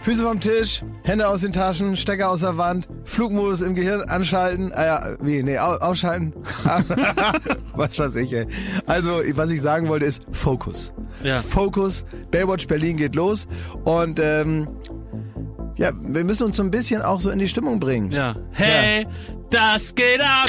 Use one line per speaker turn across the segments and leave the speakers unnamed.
Füße vom Tisch, Hände aus den Taschen, Stecker aus der Wand, Flugmodus im Gehirn anschalten, ausschalten. Was weiß ich, ey. Also, was ich sagen wollte ist Fokus.
Ja.
Fokus, Baywatch Berlin geht los und wir müssen uns so ein bisschen auch so in die Stimmung bringen.
Ja. Hey, das geht ab!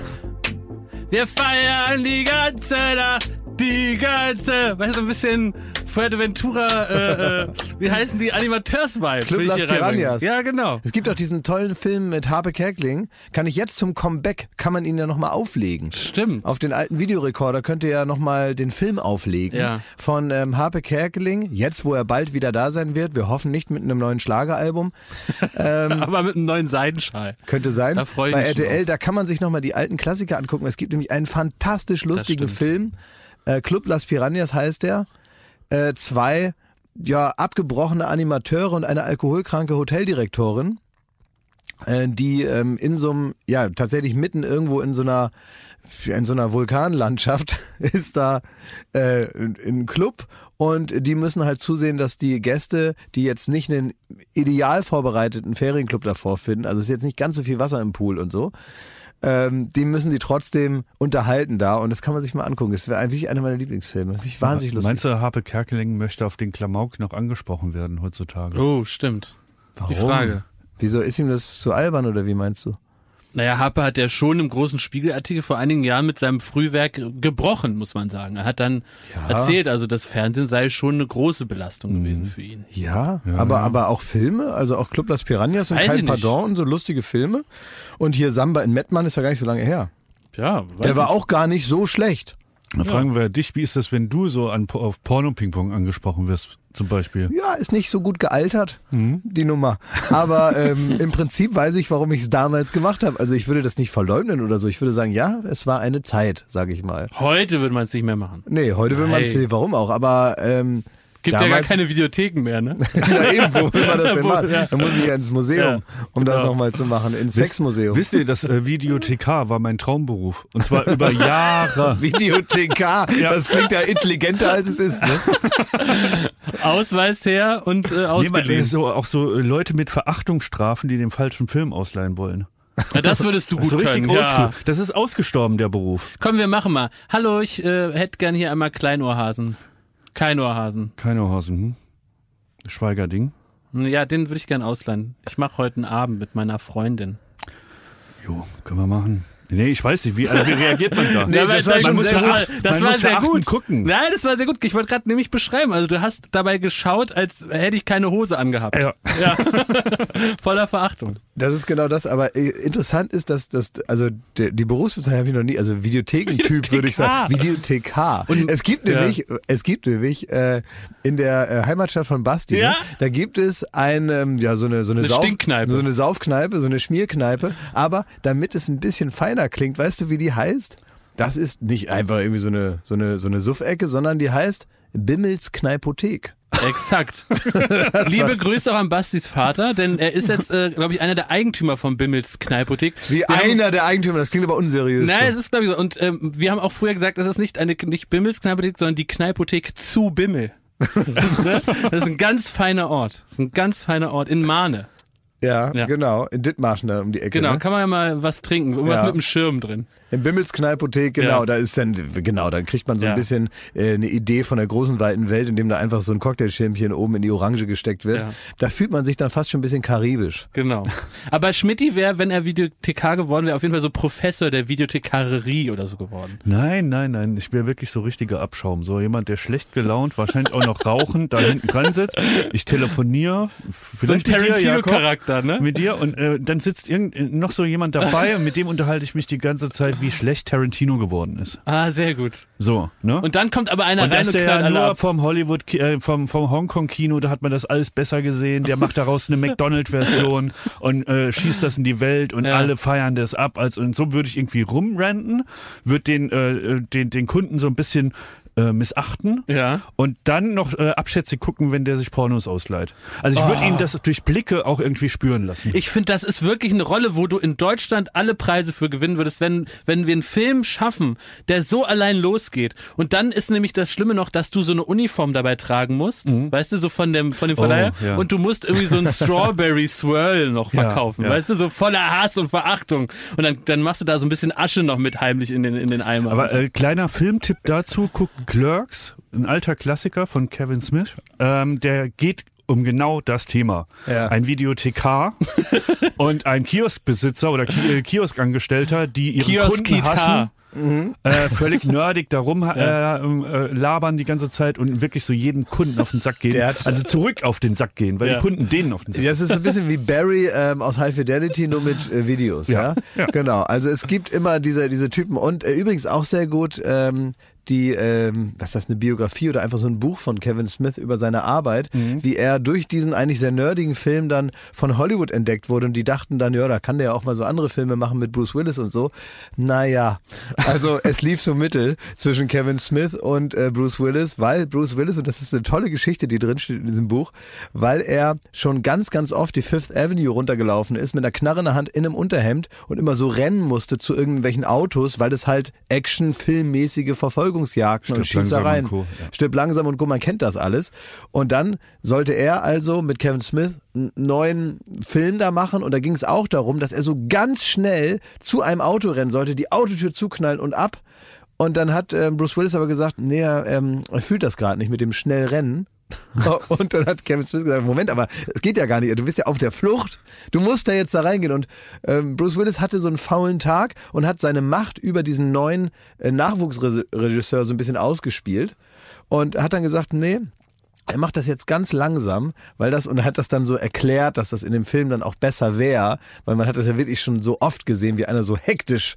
Wir feiern die ganze Nacht, weißt du, ein bisschen Fuerteventura, wie heißen die, Animateurs-Vibe.
Club Las Piranhas.
Ja, genau.
Es gibt auch diesen tollen Film mit Harpe Kerkeling. Kann man ihn ja nochmal auflegen.
Stimmt.
Auf den alten Videorekorder könnt ihr ja nochmal den Film auflegen.
Ja.
Von Harpe Kerkeling. Jetzt, wo er bald wieder da sein wird. Wir hoffen nicht mit einem neuen Schlageralbum.
Aber mit einem neuen Seidenschal.
Könnte sein.
Da freue ich
Bei
mich
RTL,
drauf.
Da kann man sich nochmal die alten Klassiker angucken. Es gibt nämlich einen fantastisch lustigen Film. Club Las Piranhas heißt der. 2 abgebrochene Animateure und eine alkoholkranke Hoteldirektorin, die in so einem, tatsächlich mitten irgendwo in so einer Vulkanlandschaft ist da ein Club und die müssen halt zusehen, dass die Gäste, die jetzt nicht einen ideal vorbereiteten Ferienclub davor finden, also es ist jetzt nicht ganz so viel Wasser im Pool und so, die müssen die trotzdem unterhalten da und das kann man sich mal angucken. Das wäre eigentlich einer meiner Lieblingsfilme. Das finde ich wahnsinnig lustig.
Meinst du, Harpe Kerkeling möchte auf den Klamauk noch angesprochen werden heutzutage?
Oh, stimmt. Das ist die Frage.
Wieso, ist ihm das zu albern oder wie meinst du?
Naja, Harpe hat ja schon im großen Spiegelartikel vor einigen Jahren mit seinem Frühwerk gebrochen, muss man sagen. Er hat dann erzählt, also das Fernsehen sei schon eine große Belastung gewesen für ihn.
Ja, aber auch Filme, also auch Club Las Piranhas und Kein Pardon und so lustige Filme. Und hier Samba in Mettmann ist ja gar nicht so lange her.
Ja,
der war auch gar nicht so schlecht.
Da fragen wir dich, wie ist das, wenn du so auf Porno-Ping-Pong angesprochen wirst, zum Beispiel?
Ja, ist nicht so gut gealtert, die Nummer. Aber im Prinzip weiß ich, warum ich es damals gemacht habe. Also ich würde das nicht verleugnen oder so. Ich würde sagen, ja, es war eine Zeit, sage ich mal.
Heute würde man es nicht mehr machen.
Nee, heute will man es nicht. Warum auch? Aber
gibt ja gar keine Videotheken mehr, ne?
Ja, eben, wo will man das denn machen? Da muss ich ja ins Museum, um das nochmal zu machen, ins Sexmuseum.
Wisst ihr, das Videothekar war mein Traumberuf. Und zwar über Jahre.
Videothekar, das klingt ja intelligenter, als es ist, ne?
Ausweis her und ausgeliehen.
Auch so Leute mit Verachtungsstrafen, die den falschen Film ausleihen wollen.
Ja, das würdest du gut können.
Ja. Das ist ausgestorben, der Beruf.
Komm, wir machen mal. Hallo, ich hätte gern hier einmal Kleinohrhasen. Keinohrhasen.
Schweigerding.
Ja, den würde ich gern ausleihen. Ich mache heute einen Abend mit meiner Freundin.
Jo, können wir machen. Nee, ich weiß nicht, wie reagiert man da?
Nee, das war schon sehr gut.
Das war sehr gut.
Gucken.
Nein, das war sehr gut. Ich wollte gerade nämlich beschreiben. Also du hast dabei geschaut, als hätte ich keine Hose angehabt.
Ja.
Voller Verachtung.
Das ist genau das, aber interessant ist, dass die Berufsbezeichnung habe ich noch nie, also Videothekentyp würde ich sagen, Videothekar. Und es gibt nämlich in der Heimatstadt von Basti, ne, da gibt es so eine
Stinkkneipe,
so eine Saufkneipe, so eine Schmierkneipe, aber damit es ein bisschen feiner klingt, weißt du, wie die heißt? Das ist nicht einfach irgendwie so eine Suffecke, sondern die heißt Bimmels Kneipothek.
Exakt. Liebe Grüße auch an Bastis Vater, denn er ist jetzt, glaube ich, einer der Eigentümer von Bimmels Kneipothek.
Der Eigentümer, das klingt aber unseriös.
Nein, es ist, glaube ich, so. Und wir haben auch früher gesagt, das ist nicht Bimmels Kneipothek, sondern die Kneipothek zu Bimmel. Das ist ein ganz feiner Ort. Das ist ein ganz feiner Ort in Mahne.
Ja, genau. In Dithmarschen da um die Ecke.
Genau,
ne?
kann man ja mal was trinken. Irgendwas mit einem Schirm drin.
In Bimmels Kneipothek, genau, da ist dann, dann kriegt man so ein bisschen eine Idee von der großen, weiten Welt, indem da einfach so ein Cocktailschirmchen oben in die Orange gesteckt wird. Ja. Da fühlt man sich dann fast schon ein bisschen karibisch.
Genau. Aber Schmidti wäre, wenn er Videothekar geworden wäre, auf jeden Fall so Professor der Videothekarerie oder so geworden.
Nein. Ich wäre wirklich so richtiger Abschaum. So jemand, der schlecht gelaunt, wahrscheinlich auch noch rauchend, da hinten dran sitzt. Ich telefoniere. Vielleicht
so ein Tarantino-Charakter, ne?
Mit dir und dann sitzt noch so jemand dabei und mit dem unterhalte ich mich die ganze Zeit, wie schlecht Tarantino geworden ist.
Ah, sehr gut.
So, ne?
Und dann kommt aber einer
rein und
knallt alle
nur
ab.
vom Hollywood, vom Hongkong-Kino, da hat man das alles besser gesehen. Der macht daraus eine McDonald-Version und schießt das in die Welt und alle feiern das ab. Und so würde ich irgendwie rumranten, würde den Kunden so ein bisschen missachten und dann noch abschätzig gucken, wenn der sich Pornos ausleiht. Also ich würde ihn das durch Blicke auch irgendwie spüren lassen.
Ich finde, das ist wirklich eine Rolle, wo du in Deutschland alle Preise für gewinnen würdest, wenn wir einen Film schaffen, der so allein losgeht. Und dann ist nämlich das Schlimme noch, dass du so eine Uniform dabei tragen musst, weißt du, so von dem Verleiher.
Ja.
Und du musst irgendwie so einen Strawberry Swirl noch verkaufen, weißt du, so voller Hass und Verachtung. Und dann machst du da so ein bisschen Asche noch mit heimlich in den Eimer.
Aber kleiner Filmtipp dazu, guck Clerks, ein alter Klassiker von Kevin Smith, der geht um genau das Thema. Ja. Ein Videothekar und ein Kioskbesitzer oder Kioskangestellter, die ihre Kunden hassen. Völlig nerdig darum labern die ganze Zeit und wirklich so jeden Kunden auf den Sack gehen. Also zurück auf den Sack gehen, weil die Kunden denen auf den Sack gehen.
Das ist so ein bisschen wie Barry aus High Fidelity, nur mit Videos. Ja? Genau, also es gibt immer diese Typen und übrigens auch sehr gut was ist das, eine Biografie oder einfach so ein Buch von Kevin Smith über seine Arbeit, wie er durch diesen eigentlich sehr nerdigen Film dann von Hollywood entdeckt wurde und die dachten dann, ja, da kann der ja auch mal so andere Filme machen mit Bruce Willis und so. Naja, also es lief so mittel zwischen Kevin Smith und Bruce Willis, weil Bruce Willis, und das ist eine tolle Geschichte, die drin steht in diesem Buch, weil er schon ganz, ganz oft die Fifth Avenue runtergelaufen ist mit einer Knarre in der Hand in einem Unterhemd und immer so rennen musste zu irgendwelchen Autos, weil das halt Action-filmmäßige Verfolgungsjagden und Schießereien. Stirb langsam und Co. Man kennt das alles. Und dann sollte er also mit Kevin Smith einen neuen Film da machen und da ging es auch darum, dass er so ganz schnell zu einem Auto rennen sollte, die Autotür zuknallen und ab. Und dann hat Bruce Willis aber gesagt, nee, er fühlt das gerade nicht mit dem schnell Rennen. Und dann hat Kevin Smith gesagt, Moment, aber es geht ja gar nicht, du bist ja auf der Flucht, du musst da jetzt da reingehen. Und Bruce Willis hatte so einen faulen Tag und hat seine Macht über diesen neuen Nachwuchsregisseur so ein bisschen ausgespielt und hat dann gesagt, nee, er macht das jetzt ganz langsam, und er hat das dann so erklärt, dass das in dem Film dann auch besser wäre, weil man hat das ja wirklich schon so oft gesehen, wie einer so hektisch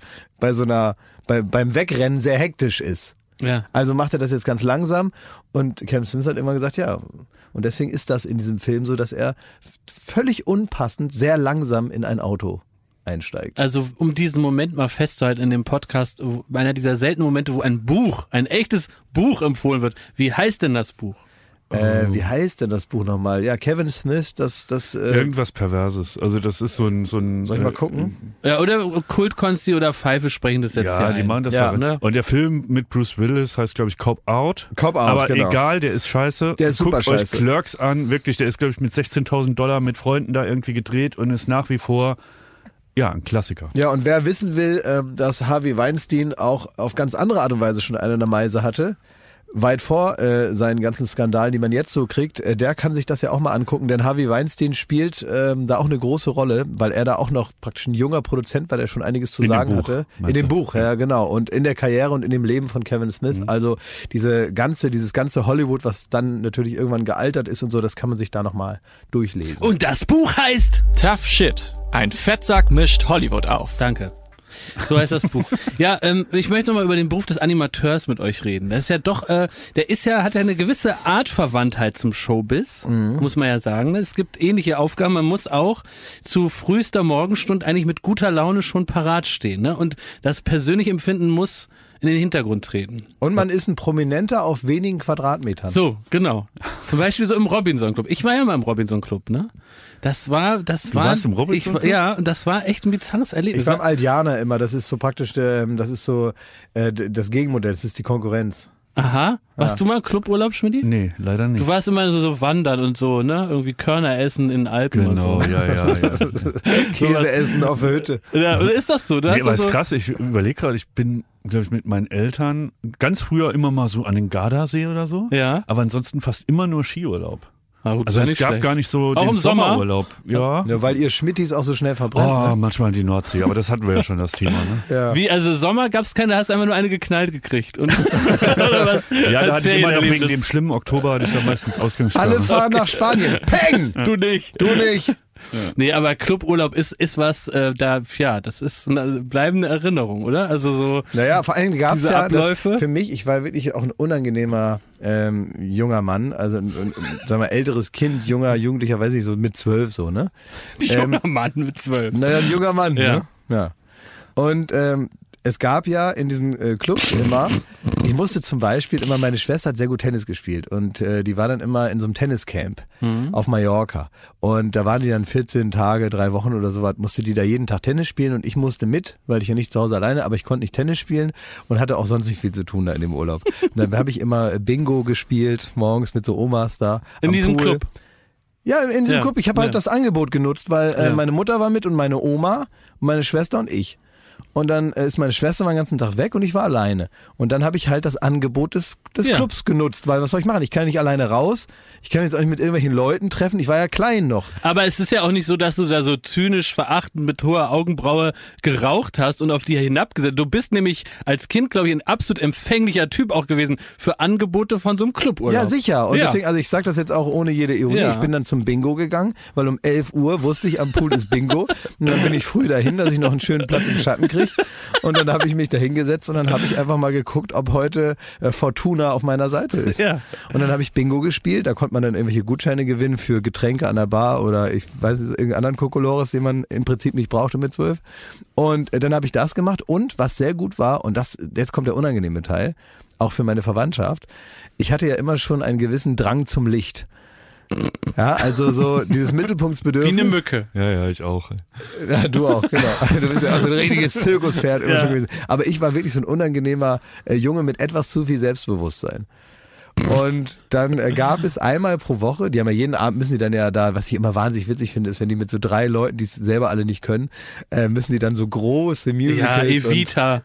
beim Wegrennen sehr hektisch ist.
Ja.
Also macht er das jetzt ganz langsam und Kevin Smith hat immer gesagt, ja. Und deswegen ist das in diesem Film so, dass er völlig unpassend sehr langsam in ein Auto einsteigt.
Also um diesen Moment mal festzuhalten in dem Podcast, einer dieser seltenen Momente, wo ein echtes Buch empfohlen wird. Wie heißt denn das Buch?
Wie heißt denn das Buch nochmal? Ja, Kevin Smith,
irgendwas Perverses. Also das ist so ein
soll ich mal gucken?
Ja, oder Kultkonsti oder Pfeife sprechen das jetzt
ja, die machen das ja. Ne? Und der Film mit Bruce Willis heißt, glaube ich, Cop Out. Aber genau. Egal, der ist scheiße.
Der ist super scheiße.
Guckt euch Clerks an, wirklich, der ist, glaube ich, mit $16.000 mit Freunden da irgendwie gedreht und ist nach wie vor ein Klassiker.
Ja, und wer wissen will, dass Harvey Weinstein auch auf ganz andere Art und Weise schon eine in der Meise hatte, weit vor seinen ganzen Skandalen, die man jetzt so kriegt, der kann sich das ja auch mal angucken, denn Harvey Weinstein spielt da auch eine große Rolle, weil er da auch noch praktisch ein junger Produzent war, der schon einiges zu sagen hatte. In dem Buch, ja genau. Und in der Karriere und in dem Leben von Kevin Smith. Also dieses ganze Hollywood, was dann natürlich irgendwann gealtert ist und so, das kann man sich da nochmal durchlesen.
Und das Buch heißt
Tough Shit. Ein Fettsack mischt Hollywood auf.
Danke. So heißt das Buch. Ja, ich möchte nochmal über den Beruf des Animateurs mit euch reden. Das ist ja doch, hat ja eine gewisse Art Verwandtheit zum Showbiz, muss man ja sagen. Es gibt ähnliche Aufgaben. Man muss auch zu frühester Morgenstunde eigentlich mit guter Laune schon parat stehen, ne? Und das persönliche Empfinden muss in den Hintergrund treten.
Und man ist ein Prominenter auf wenigen Quadratmetern.
So, genau. Zum Beispiel so im Robinson Club. Ich war ja mal im Robinson Club, ne? Du
warst im Robinson Club?
Ja, und das war echt ein bizarres Erlebnis.
Ich war im Aldiana immer, das ist so praktisch, das ist so das Gegenmodell, das ist die Konkurrenz.
Aha. Warst du mal Cluburlaub, Schmidti?
Nee, leider nicht.
Du warst immer so wandern und so, ne? Irgendwie Körner essen in Alpen und so.
Genau, ja.
Käse essen auf der Hütte.
Ja, oder ist das so?
Aber ist krass, ich überlege gerade, ich bin, glaube ich, mit meinen Eltern ganz früher immer mal so an den Gardasee oder so.
Ja.
Aber ansonsten fast immer nur Skiurlaub.
Gut,
also es gab
schlecht.
Gar nicht so
auch
den
im Sommer?
Sommerurlaub. Ja,
weil ihr Schmittis auch so schnell verbrennt. Ne?
Manchmal in die Nordsee, aber das hatten wir ja schon das Thema. Ne?
Ja.
Wie, also Sommer gab's keine, da hast du einfach nur eine geknallt gekriegt. Und, oder was?
Ja, da hatte ich immer noch wegen dem schlimmen Oktober, hatte ich da meistens Ausgangssperre.
Alle fahren nach Spanien. Peng!
Du nicht. Ja. Nee, aber Cluburlaub ist was, das ist eine bleibende Erinnerung, oder? Also so.
Naja, vor allem gab es ja
Abläufe.
Für mich, ich war wirklich auch ein unangenehmer junger Mann, also sagen wir älteres Kind, Jugendlicher, weiß ich, so mit 12 so, ne?
Junger Mann mit 12.
Naja, ein junger Mann,
ja.
Ne? Ja. Und es gab ja in diesen Clubs immer, ich musste zum Beispiel immer, meine Schwester hat sehr gut Tennis gespielt und die war dann immer in so einem Tenniscamp auf Mallorca und da waren die dann 14 Tage, 3 Wochen oder so was, musste die da jeden Tag Tennis spielen und ich musste mit, weil ich ja nicht zu Hause alleine, aber ich konnte nicht Tennis spielen und hatte auch sonst nicht viel zu tun da in dem Urlaub. Und dann habe ich immer Bingo gespielt, morgens mit so Omas da
in diesem
Pool.
Club?
Ja, in diesem Club. Ich habe halt das Angebot genutzt, weil meine Mutter war mit und meine Oma und meine Schwester und ich. Und dann ist meine Schwester mal den ganzen Tag weg und ich war alleine. Und dann habe ich halt das Angebot des Clubs genutzt, weil was soll ich machen? Ich kann nicht alleine raus, ich kann jetzt auch nicht mit irgendwelchen Leuten treffen, ich war ja klein noch.
Aber es ist ja auch nicht so, dass du da so zynisch verachtend mit hoher Augenbraue geraucht hast und auf die hinabgesetzt. Du bist nämlich als Kind, glaube ich, ein absolut empfänglicher Typ auch gewesen für Angebote von so einem Cluburlaub.
Ja, sicher. Und deswegen, also ich sage das jetzt auch ohne jede Ironie, ich bin dann zum Bingo gegangen, weil um 11 Uhr wusste ich, am Pool ist Bingo. Und dann bin ich früh dahin, dass ich noch einen schönen Platz im Schatten kriege. Und dann habe ich mich da hingesetzt und dann habe ich einfach mal geguckt, ob heute Fortuna auf meiner Seite ist.
Ja.
Und dann habe ich Bingo gespielt, da konnte man dann irgendwelche Gutscheine gewinnen für Getränke an der Bar oder ich weiß nicht, irgendeinen anderen Kokolores, den man im Prinzip nicht brauchte mit 12. Und dann habe ich das gemacht und was sehr gut war, und das jetzt kommt der unangenehme Teil, auch für meine Verwandtschaft, ich hatte ja immer schon einen gewissen Drang zum Licht. Ja, also so dieses Mittelpunktsbedürfnis.
Wie eine Mücke.
Ja, ich auch.
Ja, du auch, genau. Du bist ja auch so ein richtiges Zirkuspferd immer schon gewesen. Aber ich war wirklich so ein unangenehmer Junge mit etwas zu viel Selbstbewusstsein. Und dann gab es einmal pro Woche, die haben ja jeden Abend, müssen die dann ja da, was ich immer wahnsinnig witzig finde, ist, wenn die mit so 3 Leuten, die es selber alle nicht können, müssen die dann so große Musicals.
Ja, Evita.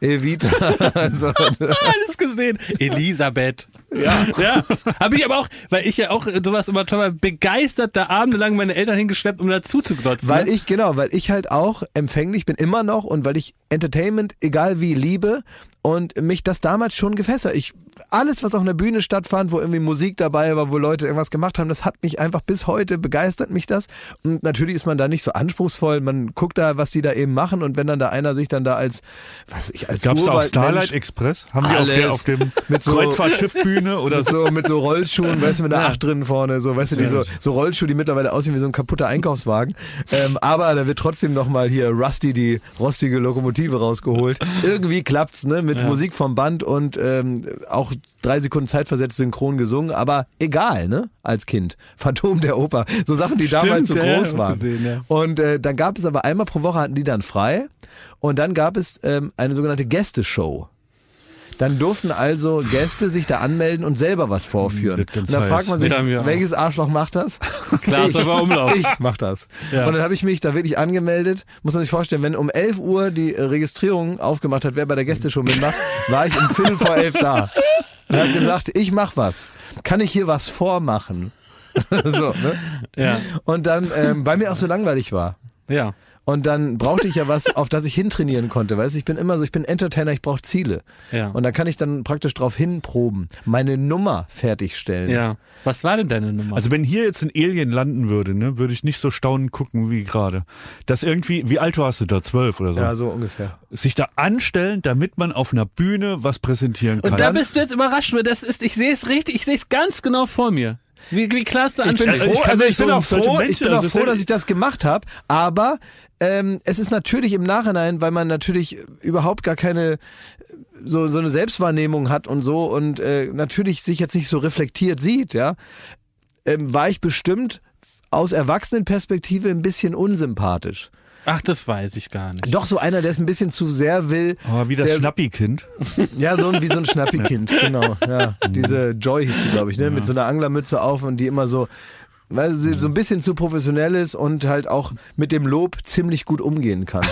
So.
Alles gesehen. Elisabeth. Ja. Habe ich aber auch, weil ich ja auch sowas immer toll war, begeistert da abendelang meine Eltern hingeschleppt, um dazu zu glotzen.
Weil ich halt auch empfänglich bin, immer noch, und weil ich Entertainment, egal wie, liebe und mich das damals schon gefesselt. Alles, was auf einer Bühne stattfand, wo irgendwie Musik dabei war, wo Leute irgendwas gemacht haben, das hat mich einfach bis heute, begeistert mich das. Und natürlich ist man da nicht so anspruchsvoll, man guckt da, was die da eben machen, und wenn dann da einer sich dann da als
Gab's da auch Starlight Express? Haben die auf dem mit so Kreuzfahrtschiffbühne oder
so? Mit so Rollschuhen, weißt du, mit einer 8 drin vorne, so, weißt du, die so Rollschuhe, die mittlerweile aussehen wie so ein kaputter Einkaufswagen. Aber da wird trotzdem nochmal hier Rusty, die rostige Lokomotive rausgeholt. Irgendwie klappt's, ne, mit Musik vom Band und auch 3 Sekunden zeitversetzt synchron gesungen, aber egal, ne, als Kind. Phantom der Oper, so Sachen, die damals so groß waren. Gesehen, ja. Und dann gab es aber einmal pro Woche, hatten die dann frei, und dann gab es eine sogenannte Gästeshow. Dann durften also Gäste sich da anmelden und selber was vorführen. Und da fragt man sich, welches Arschloch macht das?
Klaas aber Umlauf.
Ich mach das. Ja. Und dann habe ich mich da wirklich angemeldet. Muss man sich vorstellen, wenn um 11 Uhr die Registrierung aufgemacht hat, wer bei der Gästeshow mitmacht, war ich um 11:15 da. Und habe gesagt, ich mach was. Kann ich hier was vormachen? So, ne? Ja. Und dann, weil mir auch so langweilig war.
Ja.
Und dann brauchte ich ja was, auf das ich hintrainieren konnte. Weißt du, ich bin immer so, ich bin Entertainer, ich brauche Ziele. Ja. Und da kann ich dann praktisch drauf hinproben, meine Nummer fertigstellen.
Ja. Was war denn deine Nummer?
Also wenn hier jetzt ein Alien landen würde, ne, würde ich nicht so staunend gucken wie gerade. Das irgendwie, wie alt warst du da? 12 oder so?
Ja, so ungefähr.
Sich da anstellen, damit man auf einer Bühne was präsentieren kann.
Und da bist du jetzt überrascht, weil ich sehe es richtig, ich sehe es ganz genau vor mir. Wie Klaas da anstellt.
Ich bin auch froh, dass ich das gemacht habe, aber es ist natürlich im Nachhinein, weil man natürlich überhaupt gar keine so eine Selbstwahrnehmung hat und so und natürlich sich jetzt nicht so reflektiert sieht, ja, war ich bestimmt aus Erwachsenenperspektive ein bisschen unsympathisch.
Ach, das weiß ich gar nicht.
Doch, so einer, der es ein bisschen zu sehr will.
Oh, wie das Schnappi-Kind.
Ja, wie so ein Schnappi-Kind, genau. Ja. Diese Joy hieß die, glaube ich, ne? Ja. Mit so einer Anglermütze auf und die immer so, weil sie so ein bisschen zu professionell ist und halt auch mit dem Lob ziemlich gut umgehen kann.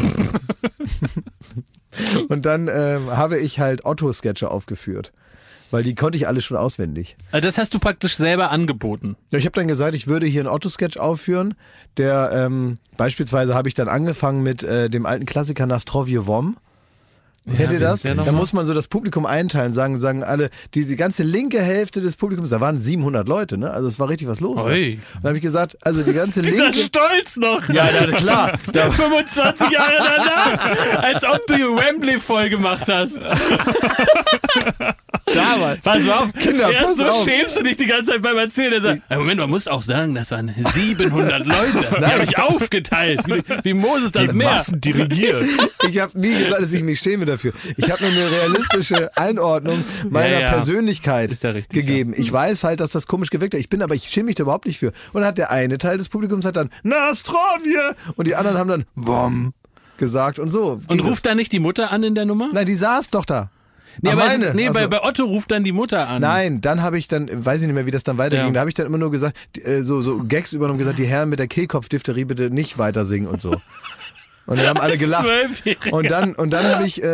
Und dann habe ich halt Otto-Sketche aufgeführt. Weil die konnte ich alle schon auswendig.
Also das hast du praktisch selber angeboten?
Ja, ich habe dann gesagt, ich würde hier einen Otto-Sketch aufführen. Der beispielsweise habe ich dann angefangen mit dem alten Klassiker Nastrovje Vom. Kennt ihr das? Da muss man so das Publikum einteilen, sagen alle, die ganze linke Hälfte des Publikums, da waren 700 Leute, ne? Also es war richtig was los.
Oi.
Dann habe ich gesagt, also die ganze linke...
Dieser Stolz noch!
Ja, klar.
25 Jahre danach, als ob du die Wembley voll gemacht hast.
Damals.
Pass auf,
Kinder,
erst so schämst du dich die ganze Zeit beim Erzählen. Er sagt, Moment, man muss auch sagen, das waren 700 Leute. Die habe ich aufgeteilt. Wie Moses das
die
Meer.
Massen dirigiert.
Ich habe nie gesagt, dass ich mich schäme dafür. Ich habe nur eine realistische Einordnung meiner Persönlichkeit
ist ja richtig,
gegeben. Ich weiß halt, dass das komisch gewirkt hat. Ich schäme mich da überhaupt nicht für. Und dann hat der eine Teil des Publikums hat dann Nastrovje und die anderen haben dann Wom gesagt und so.
Und ruft da nicht die Mutter an in der Nummer?
Nein, die saß doch da.
Nee, bei Otto ruft dann die Mutter an.
Nein, dann habe ich weiß ich nicht mehr, wie das dann weiterging. Da habe ich dann immer nur gesagt, so Gags übernommen, gesagt, die Herren mit der Kehlkopfdiphtherie bitte nicht weiter singen und so. Und dann haben alle gelacht. Und dann habe ich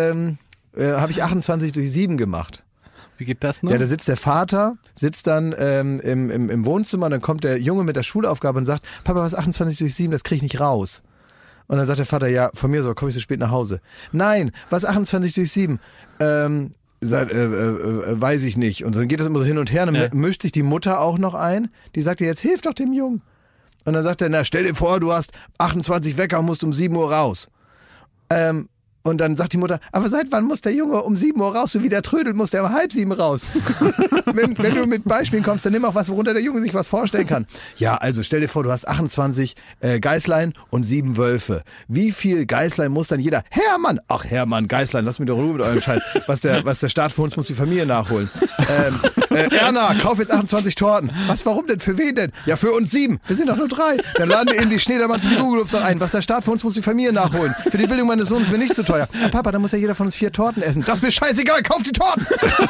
28/7 gemacht.
Wie geht das noch?
Ja, da sitzt der Vater, sitzt dann im Wohnzimmer und dann kommt der Junge mit der Schulaufgabe und sagt, Papa, was 28/7, das krieg ich nicht raus. Und dann sagt der Vater, ja, von mir so, komme ich so spät nach Hause. Nein, was 28/7? Weiß ich nicht. Und dann geht das immer so hin und her. Und dann mischt sich die Mutter auch noch ein. Die sagt, jetzt hilf doch dem Jungen. Und dann sagt er, na stell dir vor, du hast 28 Wecker und musst um 7 Uhr raus. Und dann sagt die Mutter, aber seit wann muss der Junge um 7 Uhr raus? So wie der trödelt, muss der um 6:30 raus. wenn du mit Beispielen kommst, dann nimm auch was, worunter der Junge sich was vorstellen kann. Ja, also stell dir vor, du hast 28 Geißlein und 7 Wölfe. Wie viel Geißlein muss dann jeder? Hermann! Ach Hermann, Geißlein, lass mich doch Ruhe mit eurem Scheiß. Was der Staat für uns muss die Familie nachholen. Erna, kauf jetzt 28 Torten. Was, warum denn? Für wen denn? Ja, für uns 7. Wir sind doch nur 3. Dann laden wir eben die Schneedermanns und die Google-Ups noch ein. Was der Staat für uns muss die Familie nachholen. Für die Bildung meines Sohnes ist mir nicht so teuer. Ja, Papa, dann muss ja jeder von uns 4 Torten essen. Das ist mir scheißegal, kauf die Torten!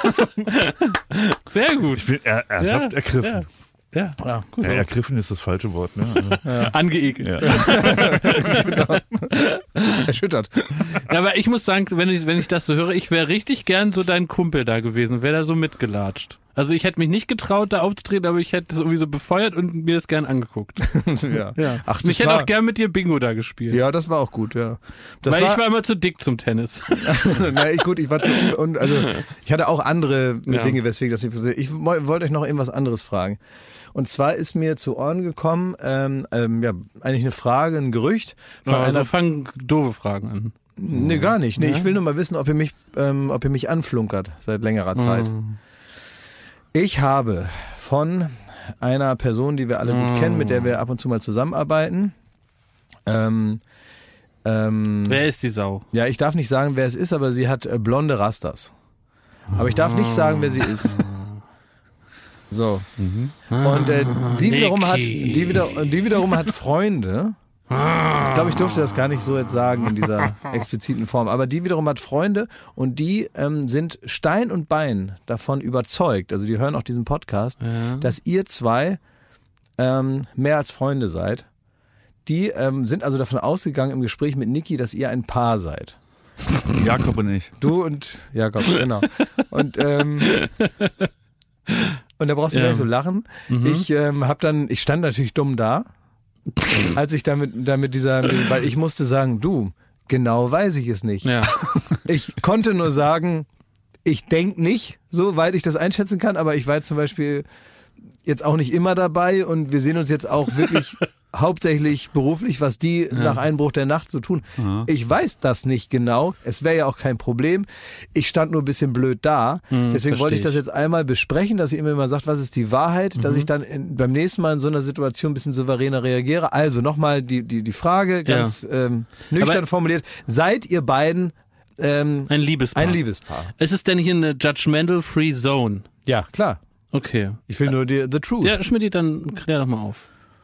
Sehr gut.
Ich bin ernsthaft ergriffen.
Ja, gut.
Ja, ergriffen ist das falsche Wort. Ne? Also,
angeekelt. Ja.
Genau. Erschüttert.
Ja, aber ich muss sagen, wenn ich das so höre, ich wäre richtig gern so dein Kumpel da gewesen, wäre da so mitgelatscht. Also ich hätte mich nicht getraut, da aufzutreten, aber ich hätte das irgendwie so befeuert und mir das gern angeguckt.
Ja.
Ach, ich hätte auch gern mit dir Bingo da gespielt.
Ja, das war auch gut, ja.
Weil ich war immer zu dick zum Tennis.
Na, ich war zu also ich hatte auch andere Dinge, weswegen das nicht passiert. Ich wollte euch noch irgendwas anderes fragen. Und zwar ist mir zu Ohren gekommen, eigentlich eine Frage, ein Gerücht.
Also fangen doofe Fragen an.
Nee, gar nicht. Nee, ich will nur mal wissen, ob ihr mich anflunkert seit längerer Zeit. Ich habe von einer Person, die wir alle gut kennen, mit der wir ab und zu mal zusammenarbeiten.
Wer ist die Sau?
Ja, ich darf nicht sagen, wer es ist, aber sie hat blonde Rastas. Aber ich darf nicht sagen, wer sie ist. So. Und die wiederum hat Freunde. Ich glaube, ich durfte das gar nicht so jetzt sagen in dieser expliziten Form. Aber die wiederum hat Freunde und die sind Stein und Bein davon überzeugt, also die hören auch diesen Podcast, dass ihr zwei mehr als Freunde seid. Die sind also davon ausgegangen im Gespräch mit Niki, dass ihr ein Paar seid.
Jakob und ich.
Du und Jakob, genau. Und da brauchst du gar nicht so lachen. Ich stand natürlich dumm da. Als ich weil ich musste sagen, du, genau weiß ich es nicht. Ja. Ich konnte nur sagen, ich denke nicht, soweit ich das einschätzen kann, aber ich war jetzt zum Beispiel jetzt auch nicht immer dabei und wir sehen uns jetzt auch wirklich hauptsächlich beruflich, was die nach Einbruch der Nacht so tun. Ja. Ich weiß das nicht genau. Es wäre ja auch kein Problem. Ich stand nur ein bisschen blöd da. Deswegen wollte ich das jetzt einmal besprechen, dass ihr mir mal sagt, was ist die Wahrheit, dass ich dann beim nächsten Mal in so einer Situation ein bisschen souveräner reagiere. Also nochmal die Frage, ganz nüchtern formuliert. Seid ihr beiden
ein Liebespaar?
Ein Liebespaar.
Ist es denn hier eine judgmental free zone?
Ja, klar.
Okay.
Ich will nur the truth.
Ja, Schmidt, dann klär doch mal auf.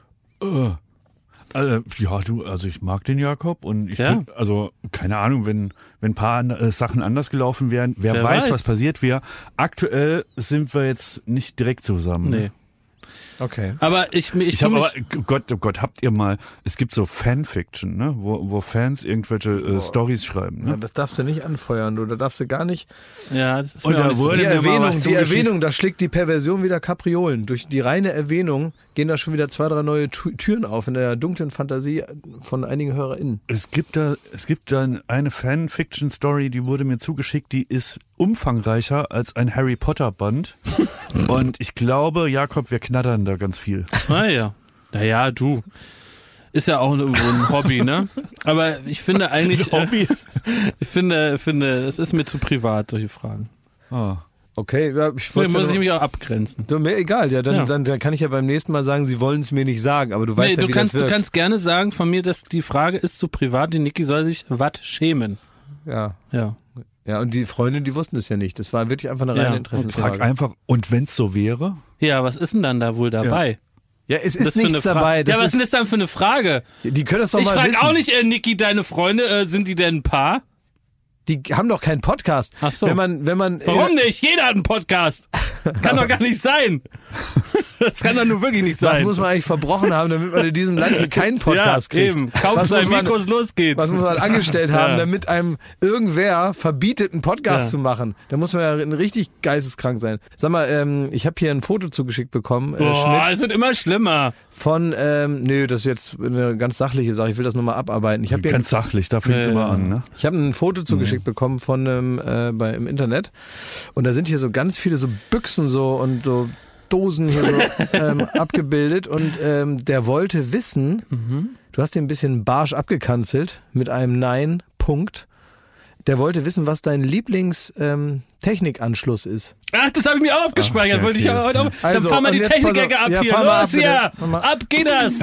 Ich mag den Jakob und ich find, also keine Ahnung, wenn ein paar Sachen anders gelaufen wären, wer weiß, was passiert wäre. Aktuell sind wir jetzt nicht direkt zusammen.
Nee.
Okay.
Aber
Gott, habt ihr mal, es gibt so Fanfiction, ne, wo Fans irgendwelche Storys schreiben, ne?
Ja, das darfst du nicht anfeuern, da darfst du gar nicht.
Ja, das ist
und da wurde
die Erwähnung, da schlägt die Perversion wieder Kapriolen. Durch die reine Erwähnung gehen da schon wieder 2, 3 neue Türen auf in der dunklen Fantasie von einigen HörerInnen.
Es gibt da eine Fanfiction-Story, die wurde mir zugeschickt, die ist umfangreicher als ein Harry Potter Band. Und ich glaube, Jakob, wir knattern da ganz viel.
Ah ja. Naja, du. Ist ja auch ein Hobby, ne? Aber ich finde eigentlich, ich finde, es ist mir zu privat, solche Fragen.
Ah.
Okay, ja,
muss ich mich auch abgrenzen.
Mir egal, dann kann ich ja beim nächsten Mal sagen, sie wollen es mir nicht sagen, aber du weißt ja, wie das wird.
Du kannst gerne sagen von mir, dass die Frage ist zu privat, die Niki soll sich schämen.
Ja.
Ja.
Ja, und die Freunde, die wussten es ja nicht. Das war wirklich einfach eine reine Interessensfrage.
Frag einfach, und wenn's so wäre?
Ja, was ist denn dann da wohl dabei?
Ja, es ist nichts dabei.
Ja, was ist denn das dann für eine Frage?
Die können das doch
Ich
mal
frage
wissen.
auch nicht, Niki, deine Freunde, sind die denn ein Paar?
Die haben doch keinen Podcast.
Ach so.
Wenn man
Warum nicht? Jeder hat einen Podcast. Kann doch gar nicht sein. Das kann doch nur wirklich nicht sein.
Was muss man eigentlich verbrochen haben, damit man in diesem Land hier keinen Podcast kriegt?
Eben. Kauft sein Mikros, los geht's.
Was muss man angestellt haben, damit einem irgendwer verbietet, einen Podcast zu machen? Da muss man ja richtig geisteskrank sein. Sag mal, ich habe hier ein Foto zugeschickt bekommen.
Boah, es wird immer schlimmer.
Von, das ist jetzt eine ganz sachliche Sache, ich will das nochmal abarbeiten. Ich habe
Ganz sachlich, da fängt es immer an, ne?
Ich habe ein Foto zugeschickt bekommen von im Internet und da sind hier so ganz viele so Büchsen so und so Dosen hier so abgebildet und der wollte wissen, du hast den ein bisschen barsch abgekanzelt mit einem Nein, Punkt. Der wollte wissen, was dein Lieblings-Technikanschluss ist.
Ach, das habe ich mir auch abgespeichert. Wollte ich heute auch. Dann fahren wir die Technik-Ecke ab hier. Los hier. Ab geht das.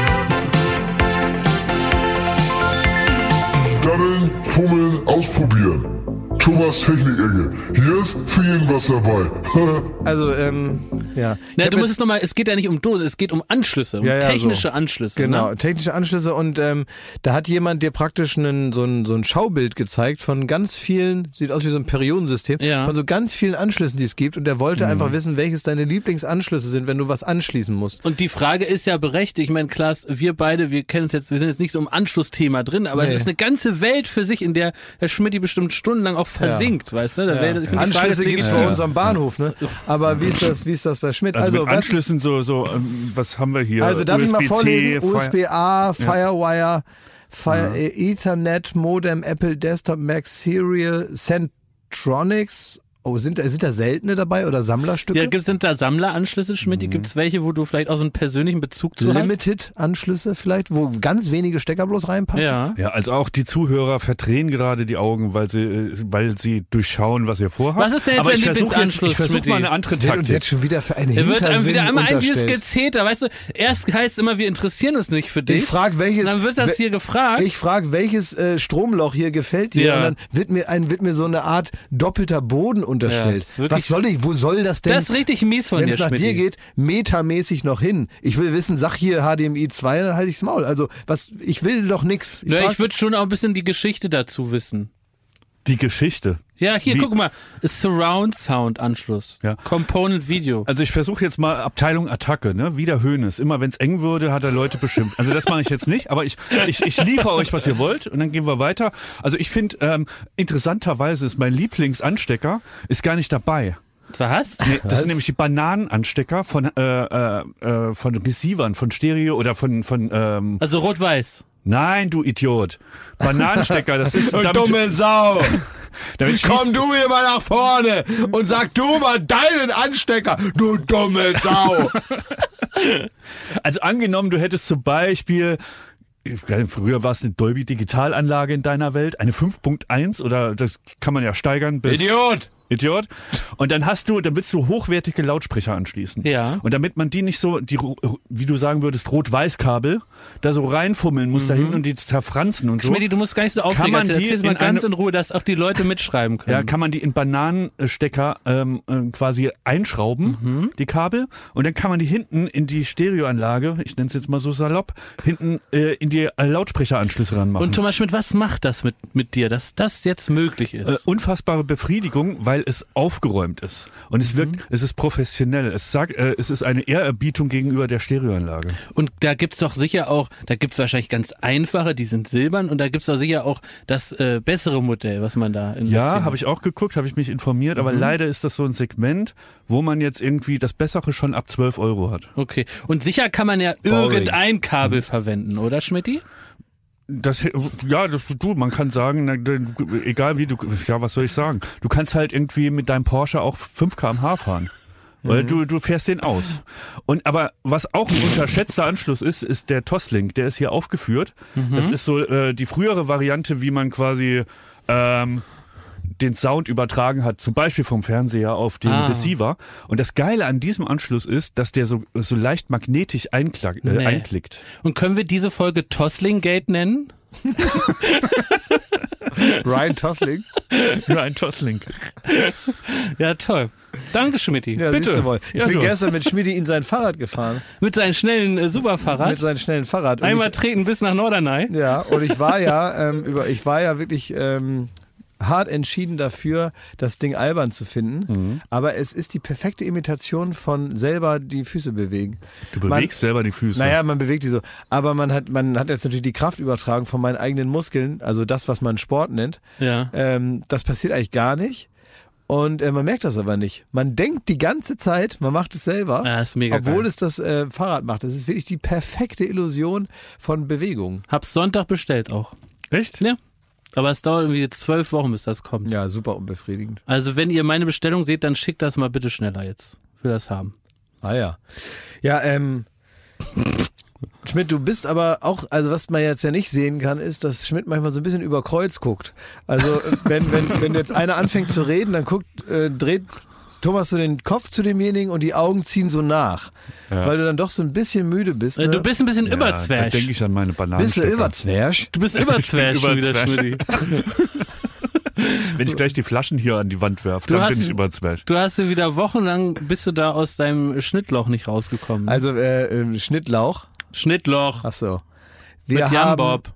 Daddeln, fummeln, ausprobieren. Thomas Technik-Ecke. Hier ist für jeden was dabei.
Also, ja.
Na, du musst es nochmal, es geht ja nicht um Dosen, es geht um Anschlüsse, um technische Anschlüsse.
Genau,
ne?
technische Anschlüsse und da hat jemand dir praktisch so ein Schaubild gezeigt von ganz vielen, sieht aus wie so ein Periodensystem, von so ganz vielen Anschlüssen, die es gibt und der wollte einfach wissen, welches deine Lieblingsanschlüsse sind, wenn du was anschließen musst.
Und die Frage ist ja berechtigt, ich meine, Klaas, wir beide, wir kennen uns jetzt, wir sind jetzt nicht so im Anschlussthema drin, aber es ist eine ganze Welt für sich, in der Herr Schmidt bestimmt stundenlang auch versinkt, weißt du? Ich find
Anschlüsse gibt es bei uns am Bahnhof, ne? Aber wie ist das bei Schmidt?
Also mit Anschlüssen was haben wir hier?
Also darf ich mal vorlesen? USB-A,
Ja.
Firewire, Ethernet, Modem, Apple Desktop, Mac Serial, Centronics. Oh, sind da seltene dabei oder Sammlerstücke?
Ja, sind da Sammleranschlüsse, Schmidt? Gibt es welche, wo du vielleicht auch so einen persönlichen Bezug zu hast?
Limited-Anschlüsse vielleicht, wo ganz wenige Stecker bloß reinpassen?
Ja,
also auch die Zuhörer verdrehen gerade die Augen, weil sie durchschauen, was ihr vorhabt.
Was ist denn jetzt dein Lieblingsanschluss?
Ich versuche mal eine andere
Taktik.
Uns
jetzt schon wieder für eine
Er wird
Hintersinn
wieder einmal dieses
unterstellt.
Gezeter, weißt du, erst heißt es immer, wir interessieren uns nicht für dich.
Ich frage, welches.
Dann wird das hier gefragt.
Ich frage, welches Stromloch hier gefällt dir?
Ja.
Und dann wird mir so eine Art doppelter Boden unterstellt.
Ja,
wo soll das denn?
Das ist richtig mies von dir,
wenn es nach
Schmidti.
dir geht, metamäßig noch hin. Ich will wissen, sag hier HDMI 2, dann halte ich's Maul. Also, ich will doch nix.
Ich würde schon auch ein bisschen die Geschichte dazu wissen.
Die Geschichte.
Ja, hier, guck mal. Surround Sound Anschluss.
Ja.
Component Video.
Also ich versuche jetzt mal Abteilung Attacke, ne? Wieder Hoeneß. Immer wenn es eng würde, hat er Leute beschimpft. Also das mache ich jetzt nicht, aber ich liefere euch, was ihr wollt und dann gehen wir weiter. Also ich finde, interessanterweise ist mein Lieblingsanstecker ist gar nicht dabei.
Was?
Nee, das sind nämlich die Bananenanstecker von Receivern, von Stereo oder von
Also rot-weiß.
Nein, du Idiot. Bananenstecker, das ist...
dumme Sau!
Damit
Komm du hier mal nach vorne und sag du mal deinen Anstecker, du dumme Sau!
Also angenommen, du hättest zum Beispiel... Früher war es eine Dolby-Digitalanlage in deiner Welt, eine 5.1 oder das kann man ja steigern bis... Idiot. Und dann willst du hochwertige Lautsprecher anschließen.
Ja.
Und damit man die nicht so, wie du sagen würdest, Rot-Weiß-Kabel, da so reinfummeln muss da hinten und die zerfranzen und so.
Schmidti, du musst gar nicht so aufregen. Erzähl's mal ganz in Ruhe, dass auch die Leute mitschreiben können.
Ja, kann man die in Bananenstecker quasi einschrauben, die Kabel. Und dann kann man die hinten in die Stereoanlage, ich nenne es jetzt mal so salopp, hinten in die Lautsprecheranschlüsse ranmachen.
Und Thomas Schmidt, was macht das mit dir, dass das jetzt möglich ist?
Unfassbare Befriedigung, weil es aufgeräumt ist. Und es wirkt, es ist professionell. Es ist eine Ehrerbietung gegenüber der Stereoanlage.
Und da gibt's doch sicher auch, da gibt's wahrscheinlich ganz einfache, die sind silbern und da gibt's doch sicher auch das bessere Modell, was man da investiert.
Ja, habe ich auch geguckt, habe ich mich informiert, aber leider ist das so ein Segment, wo man jetzt irgendwie das Bessere schon ab 12 € hat.
Okay. Und sicher kann man ja irgendein Kabel verwenden, oder Schmidti?
Man kann sagen, egal wie was soll ich sagen? Du kannst halt irgendwie mit deinem Porsche auch 5 km/h fahren. Weil du fährst den aus. Aber was auch ein unterschätzter Anschluss ist der Toslink. Der ist hier aufgeführt. Das ist so die frühere Variante, wie man quasi den Sound übertragen hat, zum Beispiel vom Fernseher auf den Receiver. Und das Geile an diesem Anschluss ist, dass der so leicht magnetisch einklickt.
Und können wir diese Folge Toslink-Gate nennen?
Ryan Tosling.
Ryan Tosling.
Ja, toll. Danke, Schmidti.
Ja,
Bitte.
siehst du wohl. Ich
Ja,
bin
du.
gestern mit Schmidti in sein Fahrrad gefahren.
Mit seinem schnellen Superfahrrad.
Mit seinem schnellen Fahrrad. Und
Einmal treten bis nach Norderney.
Ja, und ich war ja, wirklich hart entschieden dafür, das Ding albern zu finden. Aber es ist die perfekte Imitation von selber die Füße bewegen.
Du bewegst selber die Füße.
Naja, man bewegt die so. Aber man hat jetzt natürlich die Kraft übertragen von meinen eigenen Muskeln, also das, was man Sport nennt.
Ja.
Das passiert eigentlich gar nicht. Und man merkt das aber nicht. Man denkt die ganze Zeit, man macht es selber,
Ja, ist mega
obwohl
geil.
es das Fahrrad macht. Das ist wirklich die perfekte Illusion von Bewegung.
Hab's Sonntag bestellt auch.
Echt?
Ja. Aber es dauert irgendwie jetzt 12 Wochen, bis das kommt.
Ja, super unbefriedigend.
Also wenn ihr meine Bestellung seht, dann schickt das mal bitte schneller jetzt. Ich will das haben.
Ah ja. Ja, Schmidt, du bist aber auch, also was man jetzt ja nicht sehen kann, ist, dass Schmidt manchmal so ein bisschen über Kreuz guckt. Also wenn jetzt einer anfängt zu reden, dann dreht Thomas so den Kopf zu demjenigen und die Augen ziehen so nach.
Ja.
Weil du dann doch so ein bisschen müde bist. Ne?
Du bist ein bisschen
Da
überzwerg.
denke ich an meine Bananen.
Bist du überzwerg?
Du bist überzwerg schon wieder,
überzwerg.
Schmidti.
Wenn ich gleich die Flaschen hier an die Wand werfe,
Du
dann
hast-
bin ich überzwerg.
Du hast ja wieder wochenlang, bist du da aus deinem Schnittloch nicht rausgekommen.
Also Schnittlauch.
Schnittloch.
Ach so.
Mit Jan Bob.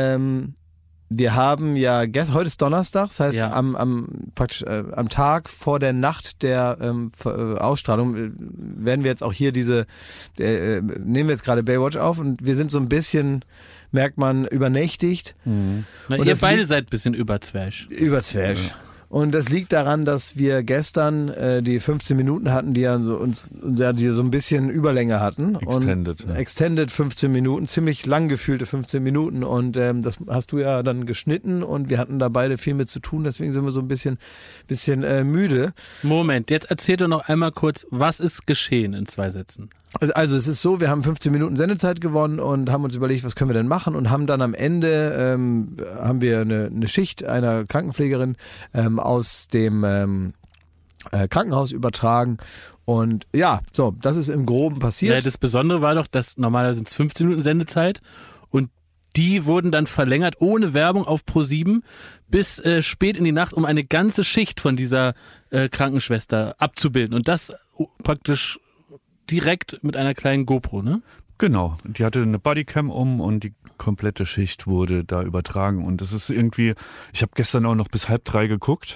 Wir haben ja, heute ist Donnerstag, das heißt
Ja.
praktisch am Tag vor der Nacht der Ausstrahlung werden wir jetzt auch hier nehmen wir jetzt gerade Baywatch auf und wir sind so ein bisschen, merkt man, übernächtigt.
Na,
Und
ihr
das
beide
liegt-
seid ein bisschen überzwerg.
Überzwerg. Und das liegt daran, dass wir gestern die 15 Minuten hatten, die ja die so ein bisschen Überlänge hatten.
Extended,
Und
ja.
Extended 15 Minuten, ziemlich lang gefühlte 15 Minuten. Und das hast du ja dann geschnitten und wir hatten da beide viel mit zu tun, deswegen sind wir so ein bisschen müde.
Moment, jetzt erzähl doch noch einmal kurz, was ist geschehen in 2 Sätzen?
Also es ist so, wir haben 15 Minuten Sendezeit gewonnen und haben uns überlegt, was können wir denn machen und haben dann am Ende haben wir eine Schicht einer Krankenpflegerin aus dem Krankenhaus übertragen und ja, so, das ist im Groben passiert.
Ja, das Besondere war doch, dass normalerweise sind es 15 Minuten Sendezeit und die wurden dann verlängert ohne Werbung auf Pro7 bis spät in die Nacht, um eine ganze Schicht von dieser Krankenschwester abzubilden und das praktisch direkt mit einer kleinen GoPro, ne?
Genau, die hatte eine Bodycam und die komplette Schicht wurde da übertragen und das ist irgendwie, ich habe gestern auch noch bis 2:30 geguckt,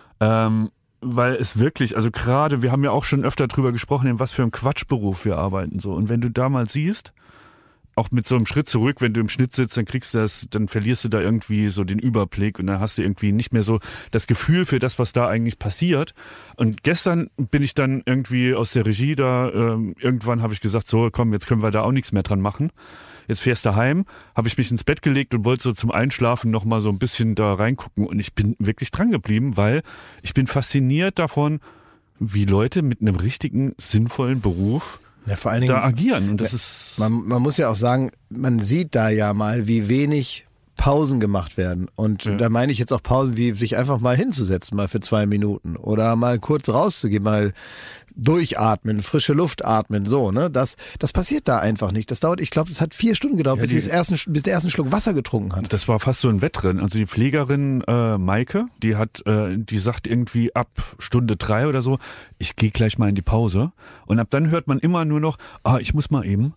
weil es wirklich, also gerade, wir haben ja auch schon öfter drüber gesprochen, in was für einem Quatschberuf wir arbeiten so und wenn du da mal siehst, auch mit so einem Schritt zurück, wenn du im Schnitt sitzt, dann verlierst du da irgendwie so den Überblick und dann hast du irgendwie nicht mehr so das Gefühl für das, was da eigentlich passiert. Und gestern bin ich dann irgendwie aus der Regie da, irgendwann habe ich gesagt, so komm, jetzt können wir da auch nichts mehr dran machen. Jetzt fährst du heim, habe ich mich ins Bett gelegt und wollte so zum Einschlafen nochmal so ein bisschen da reingucken und ich bin wirklich dran geblieben, weil ich bin fasziniert davon, wie Leute mit einem richtigen, sinnvollen Beruf
Ja, vor allen Dingen,
da agieren und das ist...
man muss ja auch sagen, man sieht da ja mal, wie wenig Pausen gemacht werden. Und
Ja.
da meine ich jetzt auch Pausen, wie sich einfach mal hinzusetzen, mal für 2 Minuten oder mal kurz rauszugehen, mal durchatmen, frische Luft atmen, so, ne? Das passiert da einfach nicht. Das dauert, ich glaube, das hat 4 Stunden gedauert,
Ja,
bis der ersten Schluck Wasser getrunken hat.
Das war fast so ein Wettrennen. Also die Pflegerin Maike, die sagt irgendwie ab Stunde 3 oder so, ich gehe gleich mal in die Pause. Und ab dann hört man immer nur noch, ich muss mal eben.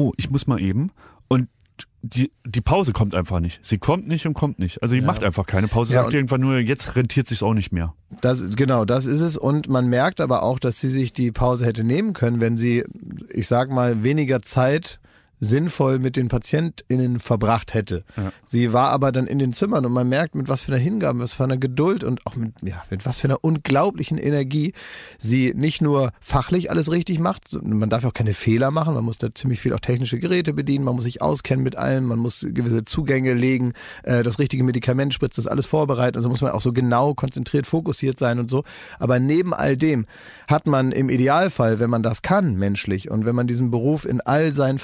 Und die Pause kommt einfach nicht. Sie kommt nicht und kommt nicht. Also die macht einfach keine Pause,
Ja,
sagt
und-
irgendwann nur, jetzt rentiert sich's auch nicht mehr.
Das ist es. Und man merkt aber auch, dass sie sich die Pause hätte nehmen können, wenn sie, ich sag mal, weniger Zeit sinnvoll mit den PatientInnen verbracht hätte.
Ja.
Sie war aber dann in den Zimmern und man merkt, mit was für einer Hingabe, was für einer Geduld und auch mit was für einer unglaublichen Energie sie nicht nur fachlich alles richtig macht, man darf auch keine Fehler machen, man muss da ziemlich viel auch technische Geräte bedienen, man muss sich auskennen mit allem, man muss gewisse Zugänge legen, das richtige Medikament spritzen, das alles vorbereiten, also muss man auch so genau konzentriert, fokussiert sein und so. Aber neben all dem hat man im Idealfall, wenn man das kann, menschlich und wenn man diesen Beruf in all seinen Facetten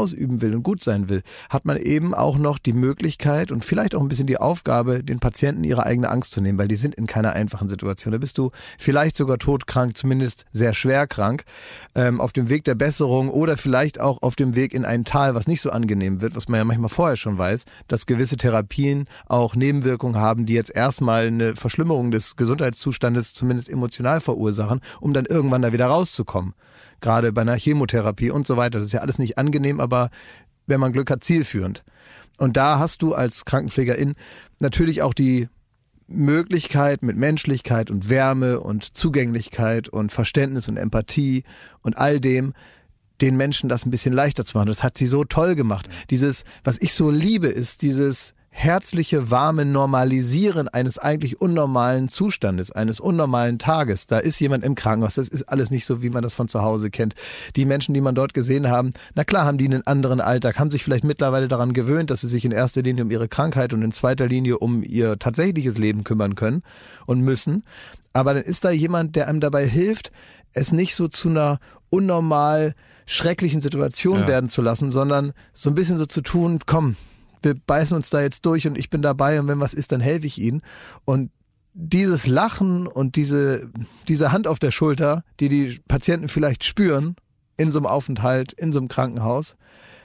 ausüben will und gut sein will, hat man eben auch noch die Möglichkeit und vielleicht auch ein bisschen die Aufgabe, den Patienten ihre eigene Angst zu nehmen, weil die sind in keiner einfachen Situation. Da bist du vielleicht sogar todkrank, zumindest sehr schwer krank, auf dem Weg der Besserung oder vielleicht auch auf dem Weg in ein Tal, was nicht so angenehm wird, was man ja manchmal vorher schon weiß, dass gewisse Therapien auch Nebenwirkungen haben, die jetzt erstmal eine Verschlimmerung des Gesundheitszustandes zumindest emotional verursachen, um dann irgendwann da wieder rauszukommen. Gerade bei einer Chemotherapie und so weiter. Das ist ja alles nicht angenehm, aber wenn man Glück hat, zielführend. Und da hast du als Krankenpflegerin natürlich auch die Möglichkeit mit Menschlichkeit und Wärme und Zugänglichkeit und Verständnis und Empathie und all dem, den Menschen das ein bisschen leichter zu machen. Das hat sie so toll gemacht. Dieses, was ich so liebe, ist dieses herzliche, warme Normalisieren eines eigentlich unnormalen Zustandes, eines unnormalen Tages. Da ist jemand im Krankenhaus, das ist alles nicht so, wie man das von zu Hause kennt. Die Menschen, die man dort gesehen haben, na klar haben die einen anderen Alltag, haben sich vielleicht mittlerweile daran gewöhnt, dass sie sich in erster Linie um ihre Krankheit und in zweiter Linie um ihr tatsächliches Leben kümmern können und müssen. Aber dann ist da jemand, der einem dabei hilft, es nicht so zu einer unnormal schrecklichen Situation werden zu lassen, sondern so ein bisschen so zu tun, komm, wir beißen uns da jetzt durch und ich bin dabei und wenn was ist, dann helfe ich ihnen. Und dieses Lachen und diese Hand auf der Schulter, die die Patienten vielleicht spüren in so einem Aufenthalt, in so einem Krankenhaus,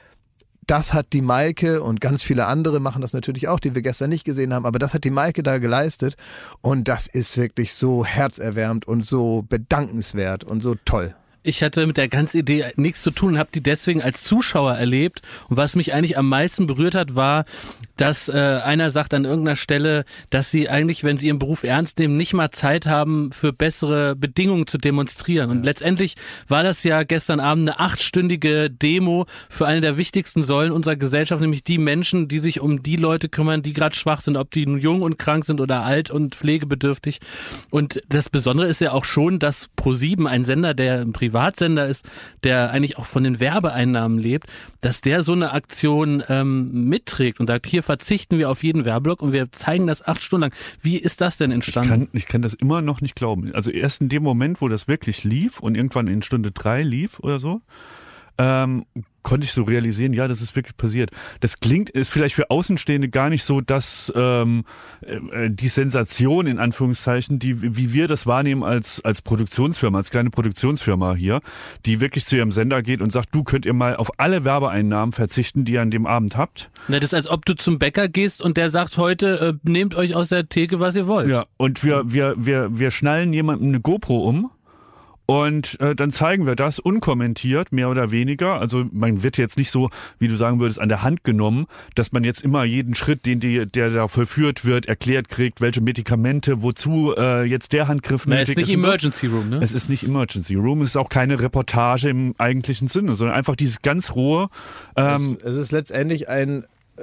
das hat die Maike und ganz viele andere machen das natürlich auch, die wir gestern nicht gesehen haben, aber das hat die Maike da geleistet und das ist wirklich so herzerwärmend und so bedankenswert und so toll.
Ich hatte mit der ganzen Idee nichts zu tun und habe die deswegen als Zuschauer erlebt. Und was mich eigentlich am meisten berührt hat, war, dass einer sagt an irgendeiner Stelle, dass sie eigentlich, wenn sie ihren Beruf ernst nehmen, nicht mal Zeit haben, für bessere Bedingungen zu demonstrieren. Und letztendlich war das ja gestern Abend eine 8-stündige Demo für eine der wichtigsten Säulen unserer Gesellschaft, nämlich die Menschen, die sich um die Leute kümmern, die gerade schwach sind, ob die nun jung und krank sind oder alt und pflegebedürftig. Und das Besondere ist ja auch schon, dass ProSieben, ein Sender, der ein Privatsender ist, der eigentlich auch von den Werbeeinnahmen lebt, dass der so eine Aktion mitträgt und sagt, hier verzichten wir auf jeden Werbeblock und wir zeigen das 8 Stunden lang. Wie ist das denn entstanden?
Ich kann das immer noch nicht glauben. Also erst in dem Moment, wo das wirklich lief und irgendwann in Stunde 3 lief oder so, konnte ich so realisieren, ja, das ist wirklich passiert. Das ist vielleicht für Außenstehende gar nicht so, dass die Sensation in Anführungszeichen, wie wir das wahrnehmen als Produktionsfirma, als kleine Produktionsfirma hier, die wirklich zu ihrem Sender geht und sagt, du könnt ihr mal auf alle Werbeeinnahmen verzichten, die ihr an dem Abend habt.
Na, das ist, als ob du zum Bäcker gehst und der sagt heute, nehmt euch aus der Theke, was ihr wollt.
Ja, und wir schnallen jemandem eine GoPro um. Und dann zeigen wir das unkommentiert, mehr oder weniger. Also man wird jetzt nicht so, wie du sagen würdest, an der Hand genommen, dass man jetzt immer jeden Schritt, der da vollführt wird, erklärt kriegt, welche Medikamente, wozu jetzt der Handgriff nötig ist.
Es ist nicht Emergency Room, ne?
Es ist nicht Emergency Room, es ist auch keine Reportage im eigentlichen Sinne, sondern einfach dieses ganz rohe.
Es ist letztendlich ein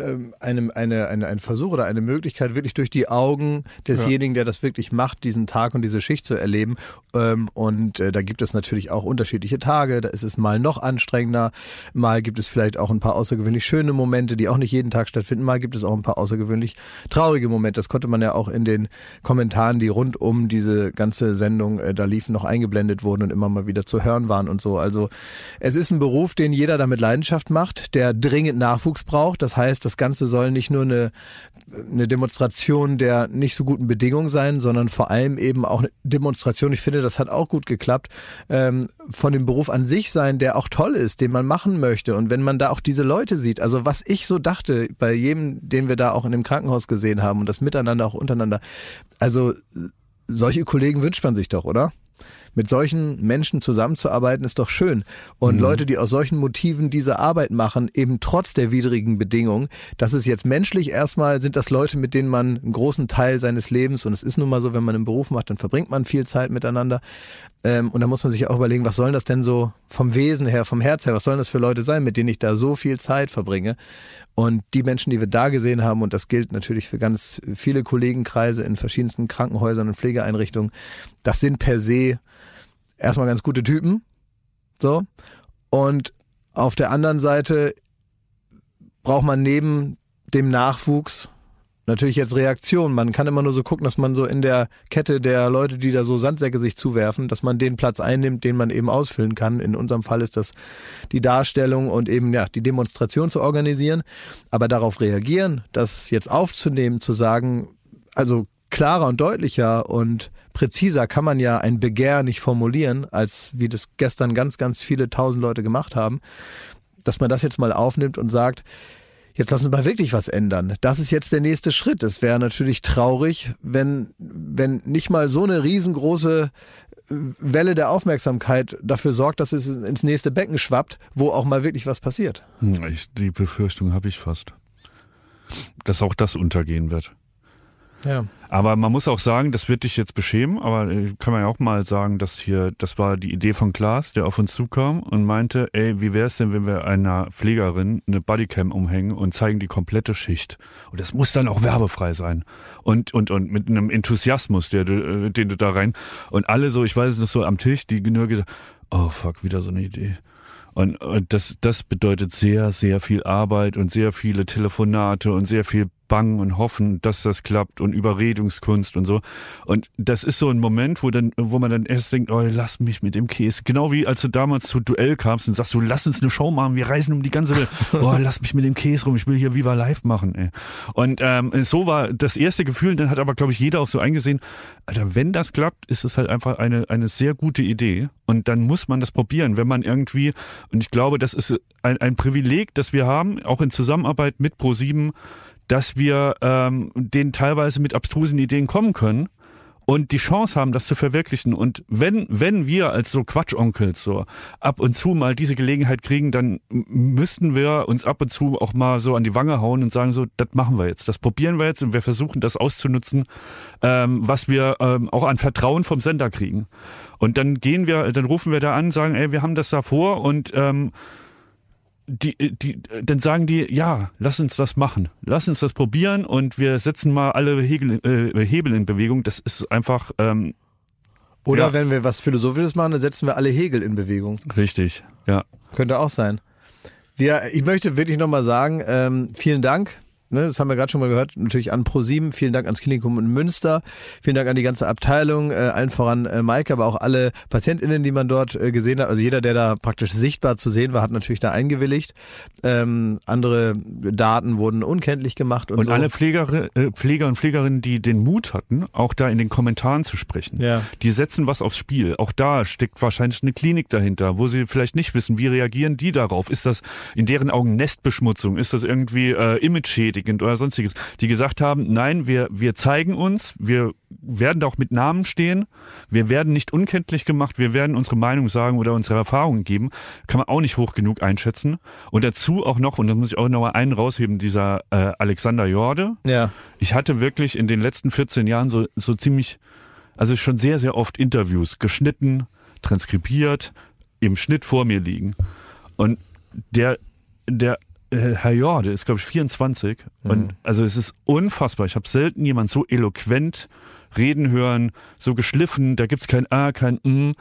Versuch oder eine Möglichkeit, wirklich durch die Augen desjenigen, der das wirklich macht, diesen Tag und diese Schicht zu erleben. Und da gibt es natürlich auch unterschiedliche Tage. Da ist es mal noch anstrengender. Mal gibt es vielleicht auch ein paar außergewöhnlich schöne Momente, die auch nicht jeden Tag stattfinden. Mal gibt es auch ein paar außergewöhnlich traurige Momente. Das konnte man ja auch in den Kommentaren, die rund um diese ganze Sendung da liefen, noch eingeblendet wurden und immer mal wieder zu hören waren und so. Also es ist ein Beruf, den jeder da mit Leidenschaft macht, der dringend Nachwuchs braucht. Das heißt, das Ganze soll nicht nur eine Demonstration der nicht so guten Bedingungen sein, sondern vor allem eben auch eine Demonstration, ich finde, das hat auch gut geklappt, von dem Beruf an sich sein, der auch toll ist, den man machen möchte. Und wenn man da auch diese Leute sieht, also was ich so dachte, bei jedem, den wir da auch in dem Krankenhaus gesehen haben und das Miteinander auch untereinander, also solche Kollegen wünscht man sich doch, oder? Mit solchen Menschen zusammenzuarbeiten ist doch schön. Und Leute, die aus solchen Motiven diese Arbeit machen, eben trotz der widrigen Bedingungen, das ist jetzt menschlich erstmal, sind das Leute, mit denen man einen großen Teil seines Lebens, und es ist nun mal so, wenn man einen Beruf macht, dann verbringt man viel Zeit miteinander. Und da muss man sich auch überlegen, was sollen das denn so vom Wesen her, vom Herz her, was sollen das für Leute sein, mit denen ich da so viel Zeit verbringe? Und die Menschen, die wir da gesehen haben, und das gilt natürlich für ganz viele Kollegenkreise in verschiedensten Krankenhäusern und Pflegeeinrichtungen, das sind per se erstmal ganz gute Typen. So. Und auf der anderen Seite braucht man neben dem Nachwuchs natürlich jetzt Reaktion. Man kann immer nur so gucken, dass man so in der Kette der Leute, die da so Sandsäcke sich zuwerfen, dass man den Platz einnimmt, den man eben ausfüllen kann. In unserem Fall ist das die Darstellung und eben die Demonstration zu organisieren. Aber darauf reagieren, das jetzt aufzunehmen, zu sagen, also klarer und deutlicher und präziser kann man ja ein Begehr nicht formulieren, als wie das gestern ganz, ganz viele tausend Leute gemacht haben, dass man das jetzt mal aufnimmt und sagt, jetzt lassen wir mal wirklich was ändern. Das ist jetzt der nächste Schritt. Es wäre natürlich traurig, wenn nicht mal so eine riesengroße Welle der Aufmerksamkeit dafür sorgt, dass es ins nächste Becken schwappt, wo auch mal wirklich was passiert.
Die Befürchtung habe ich fast, dass auch das untergehen wird.
Ja.
Aber man muss auch sagen, das wird dich jetzt beschämen, aber kann man ja auch mal sagen, das war die Idee von Klaas, der auf uns zukam und meinte, ey, wie wäre es denn, wenn wir einer Pflegerin eine Bodycam umhängen und zeigen die komplette Schicht. Und das muss dann auch werbefrei sein. Und mit einem Enthusiasmus, den du da rein, und alle so, ich weiß es noch so am Tisch, die nur gedacht, oh fuck, wieder so eine Idee. Und das bedeutet sehr, sehr viel Arbeit und sehr viele Telefonate und sehr viel Bangen und Hoffen, dass das klappt und Überredungskunst und so. Und das ist so ein Moment, wo man dann erst denkt, oh, lass mich mit dem Käse. Genau wie als du damals zu Duell kamst und sagst, du lass uns eine Show machen, wir reisen um die ganze Welt. Oh, lass mich mit dem Käse rum, ich will hier Viva Live machen. Ey. Und so war das erste Gefühl, dann hat aber, glaube ich, jeder auch so eingesehen, Alter, wenn das klappt, ist es halt einfach eine sehr gute Idee. Und dann muss man das probieren, wenn man irgendwie, und ich glaube, das ist ein Privileg, das wir haben, auch in Zusammenarbeit mit Pro7, dass wir denen teilweise mit abstrusen Ideen kommen können und die Chance haben, das zu verwirklichen. Und wenn wir als so Quatsch-Onkels so ab und zu mal diese Gelegenheit kriegen, dann müssten wir uns ab und zu auch mal so an die Wange hauen und sagen so, das machen wir jetzt, das probieren wir jetzt und wir versuchen das auszunutzen, was wir auch an Vertrauen vom Sender kriegen. Und dann rufen wir da an, sagen, ey, wir haben das da vor und dann sagen die, ja, lass uns das machen, lass uns das probieren und wir setzen mal alle Hebel in Bewegung. Das ist einfach
oder wenn wir was Philosophisches machen, dann setzen wir alle Hegel in Bewegung.
Richtig, ja.
Könnte auch sein. Ich möchte wirklich nochmal sagen, vielen Dank. Das haben wir gerade schon mal gehört, natürlich an Pro7, vielen Dank ans Klinikum in Münster, vielen Dank an die ganze Abteilung, allen voran Maike, aber auch alle PatientInnen, die man dort gesehen hat, also jeder, der da praktisch sichtbar zu sehen war, hat natürlich da eingewilligt. Andere Daten wurden unkenntlich gemacht und so.
Alle Pfleger und Pflegerinnen, die den Mut hatten, auch da in den Kommentaren zu sprechen, die setzen was aufs Spiel. Auch da steckt wahrscheinlich eine Klinik dahinter, wo sie vielleicht nicht wissen, wie reagieren die darauf? Ist das in deren Augen Nestbeschmutzung? Ist das irgendwie Image-schädigend oder sonstiges? Die gesagt haben, nein, wir zeigen uns, wir werden da auch mit Namen stehen, wir werden nicht unkenntlich gemacht, wir werden unsere Meinung sagen oder unsere Erfahrungen geben, kann man auch nicht hoch genug einschätzen. Und dazu auch noch, und da muss ich auch noch mal einen rausheben, dieser Alexander Jorde.
Ja.
Ich hatte wirklich in den letzten 14 Jahren so ziemlich, also schon sehr, sehr oft Interviews geschnitten, transkribiert, im Schnitt vor mir liegen. Und der Herr Jorde ist, glaube ich, 24 und also es ist unfassbar. Ich habe selten jemand so eloquent reden hören, so geschliffen, da gibt's kein A, kein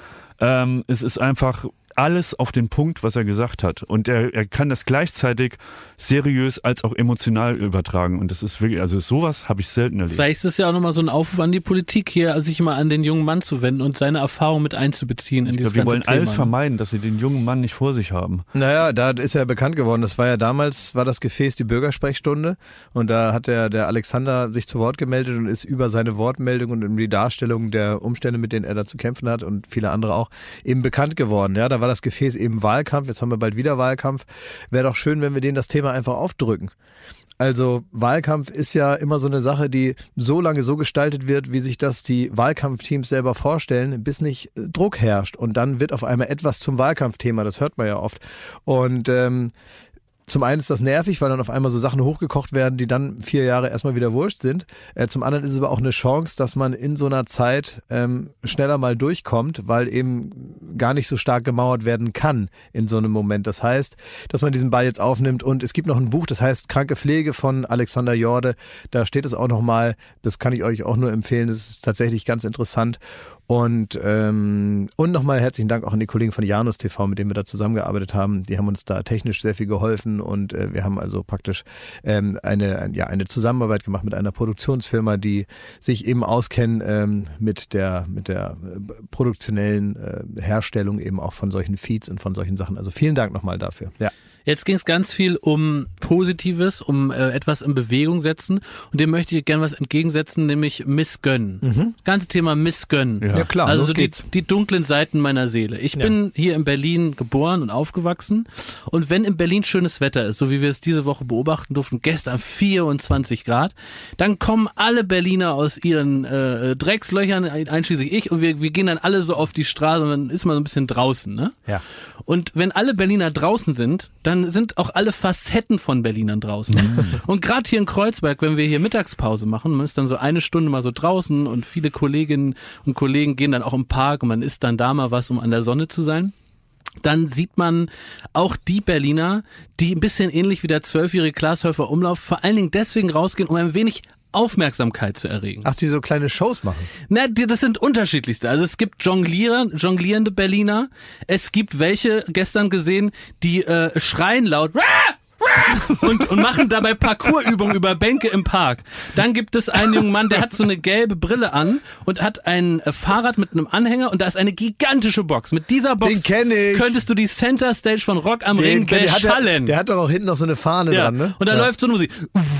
es ist einfach alles auf den Punkt, was er gesagt hat. Und er kann das gleichzeitig seriös als auch emotional übertragen. Und das ist wirklich, also sowas habe ich selten erlebt.
Vielleicht ist es ja auch nochmal so ein Aufruf an die Politik hier, sich mal an den jungen Mann zu wenden und seine Erfahrung mit einzubeziehen in dieses ganze Thema.
Die wollen alles vermeiden, dass sie den jungen Mann nicht vor sich haben.
Naja, da ist ja bekannt geworden, das war ja damals, war das Gefäß die Bürgersprechstunde und da hat der Alexander sich zu Wort gemeldet und ist über seine Wortmeldung und über die Darstellung der Umstände, mit denen er da zu kämpfen hat und viele andere auch, eben bekannt geworden. Ja, da war das Gefäß eben Wahlkampf, jetzt haben wir bald wieder Wahlkampf. Wäre doch schön, wenn wir denen das Thema einfach aufdrücken. Also Wahlkampf ist ja immer so eine Sache, die so lange so gestaltet wird, wie sich das die Wahlkampfteams selber vorstellen, bis nicht Druck herrscht. Und dann wird auf einmal etwas zum Wahlkampfthema, das hört man ja oft. Und zum einen ist das nervig, weil dann auf einmal so Sachen hochgekocht werden, die dann 4 Jahre erstmal wieder wurscht sind. Zum anderen ist es aber auch eine Chance, dass man in so einer Zeit schneller mal durchkommt, weil eben gar nicht so stark gemauert werden kann in so einem Moment. Das heißt, dass man diesen Ball jetzt aufnimmt und es gibt noch ein Buch, das heißt Kranke Pflege von Alexander Jorde. Da steht es auch nochmal, das kann ich euch auch nur empfehlen, das ist tatsächlich ganz interessant. Und nochmal herzlichen Dank auch an die Kollegen von Janus TV, mit denen wir da zusammengearbeitet haben. Die haben uns da technisch sehr viel geholfen können und wir haben also praktisch eine Zusammenarbeit gemacht mit einer Produktionsfirma, die sich eben auskennen mit der produktionellen Herstellung eben auch von solchen Feeds und von solchen Sachen. Also vielen Dank nochmal dafür. Ja.
Jetzt ging es ganz viel um Positives, um etwas in Bewegung setzen und dem möchte ich gerne was entgegensetzen, nämlich Missgönnen. Das ganze Thema Missgönnen.
Ja klar,
also
los
so
geht's.
die dunklen Seiten meiner Seele. Ich bin hier in Berlin geboren und aufgewachsen und wenn in Berlin schönes Wetter ist, so wie wir es diese Woche beobachten durften, gestern 24 Grad, dann kommen alle Berliner aus ihren Dreckslöchern, einschließlich ich, und wir gehen dann alle so auf die Straße und dann ist man so ein bisschen draußen. Ne?
Ja.
Und wenn alle Berliner draußen sind, dann sind auch alle Facetten von Berlinern draußen. Und gerade hier in Kreuzberg, wenn wir hier Mittagspause machen, man ist dann so eine Stunde mal so draußen und viele Kolleginnen und Kollegen gehen dann auch im Park und man isst dann da mal was, um an der Sonne zu sein. Dann sieht man auch die Berliner, die ein bisschen ähnlich wie der 12-jährige Glashäufer Umlauf vor allen Dingen deswegen rausgehen, um ein wenig Aufmerksamkeit zu erregen.
Ach, die so kleine Shows machen?
Na, das sind unterschiedlichste. Also es gibt jonglierende Berliner. Es gibt welche, gestern gesehen, die schreien laut und machen dabei Parkourübungen über Bänke im Park. Dann gibt es einen jungen Mann, der hat so eine gelbe Brille an und hat ein Fahrrad mit einem Anhänger und da ist eine gigantische Box. Mit dieser Box könntest du die Center Stage von Rock am Ring beschallen.
Der hat doch auch hinten noch so eine Fahne dran, ne?
Und da läuft so eine Musik.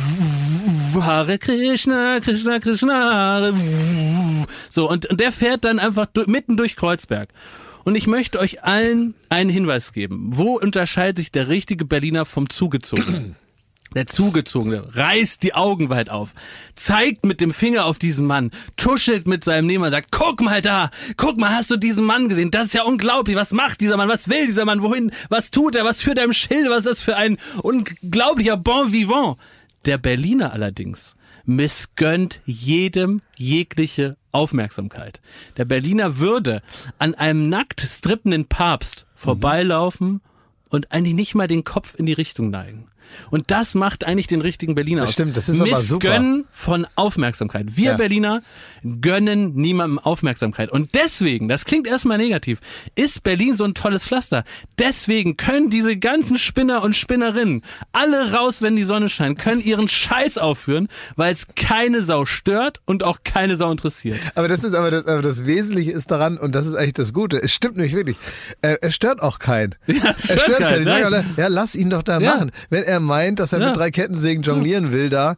Hare Krishna, Krishna, Krishna. So, und der fährt dann einfach mitten durch Kreuzberg. Und ich möchte euch allen einen Hinweis geben. Wo unterscheidet sich der richtige Berliner vom Zugezogenen? Der Zugezogene reißt die Augen weit auf, zeigt mit dem Finger auf diesen Mann, tuschelt mit seinem Nebenmann, sagt, guck mal da, guck mal, hast du diesen Mann gesehen? Das ist ja unglaublich, was macht dieser Mann, was will dieser Mann, wohin, was tut er, was führt er im Schild, was ist das für ein unglaublicher Bon vivant? Der Berliner allerdings missgönnt jedem jegliche Aufmerksamkeit. Der Berliner würde an einem nackt strippenden Papst vorbeilaufen und eigentlich nicht mal den Kopf in die Richtung neigen. Und das macht eigentlich den richtigen Berliner aus.
Das stimmt, das ist aber super.
Missgönnen von Aufmerksamkeit. Wir Berliner gönnen niemandem Aufmerksamkeit. Und deswegen, das klingt erstmal negativ, ist Berlin so ein tolles Pflaster. Deswegen können diese ganzen Spinner und Spinnerinnen alle raus, wenn die Sonne scheint, können ihren Scheiß aufführen, weil es keine Sau stört und auch keine Sau interessiert.
Aber das Wesentliche ist daran, und das ist eigentlich das Gute, es stimmt nämlich wirklich, es stört auch keinen.
Ja,
es stört keinen. Die sagen alle, ja, lass ihn doch da machen. Wenn er meint, dass er mit 3 Kettensägen jonglieren will, dann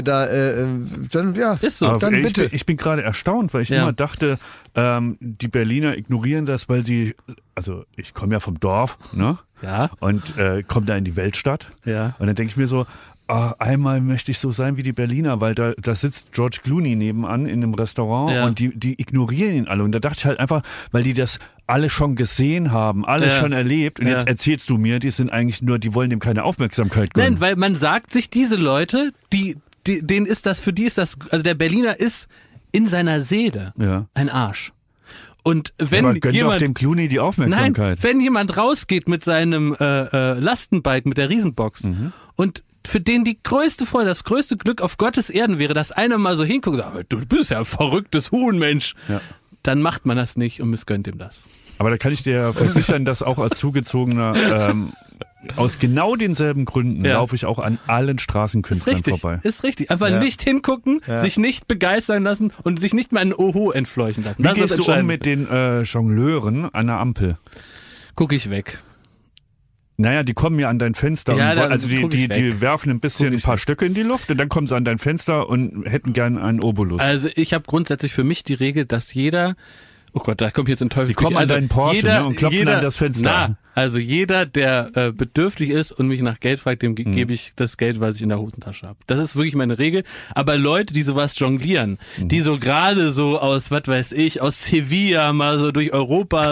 ist so.
Dann
bitte.
Ich bin gerade erstaunt, weil ich immer dachte, die Berliner ignorieren das, weil sie, also ich komme ja vom Dorf, ne?
Ja.
Und komme da in die Weltstadt.
Ja.
Und dann denke ich mir so, einmal möchte ich so sein wie die Berliner, weil da sitzt George Clooney nebenan in einem Restaurant und die ignorieren ihn alle. Und da dachte ich halt einfach, weil die das alle schon gesehen haben, alles schon erlebt und jetzt erzählst du mir, die sind eigentlich nur, die wollen dem keine Aufmerksamkeit gönnen.
Nein, weil man sagt sich, diese Leute, denen ist das, für die ist das, also der Berliner ist in seiner Seele ein Arsch. Und wenn
aber gönn doch dem Clooney die Aufmerksamkeit.
Nein, wenn jemand rausgeht mit seinem Lastenbike, mit der Riesenbox und für den die größte Freude, das größte Glück auf Gottes Erden wäre, dass einer mal so hinguckt und sagt, du bist ja ein verrücktes Huhn, Mensch. Ja. Dann macht man das nicht und missgönnt ihm das.
Aber da kann ich dir versichern, dass auch als Zugezogener aus genau denselben Gründen laufe ich auch an allen Straßenkünstlern vorbei.
Ist richtig. Einfach nicht hingucken, sich nicht begeistern lassen und sich nicht mal ein Oho entfleuchen lassen.
Wie gehst du um mit den Jongleuren an der Ampel?
Guck ich weg.
Naja, die kommen ja an dein Fenster.
Ja,
also die werfen ein paar Stöcke in die Luft und dann kommen sie an dein Fenster und hätten gern einen Obolus.
Also ich habe grundsätzlich für mich die Regel, dass jeder, oh Gott, da kommt jetzt ein Teufel.
Die kommen an deinen Porsche und klopfen an das Fenster.
Also jeder, der bedürftig ist und mich nach Geld fragt, dem gebe ich das Geld, was ich in der Hosentasche habe. Das ist wirklich meine Regel. Aber Leute, die sowas jonglieren, die so gerade so aus, was weiß ich, aus Sevilla mal so durch Europa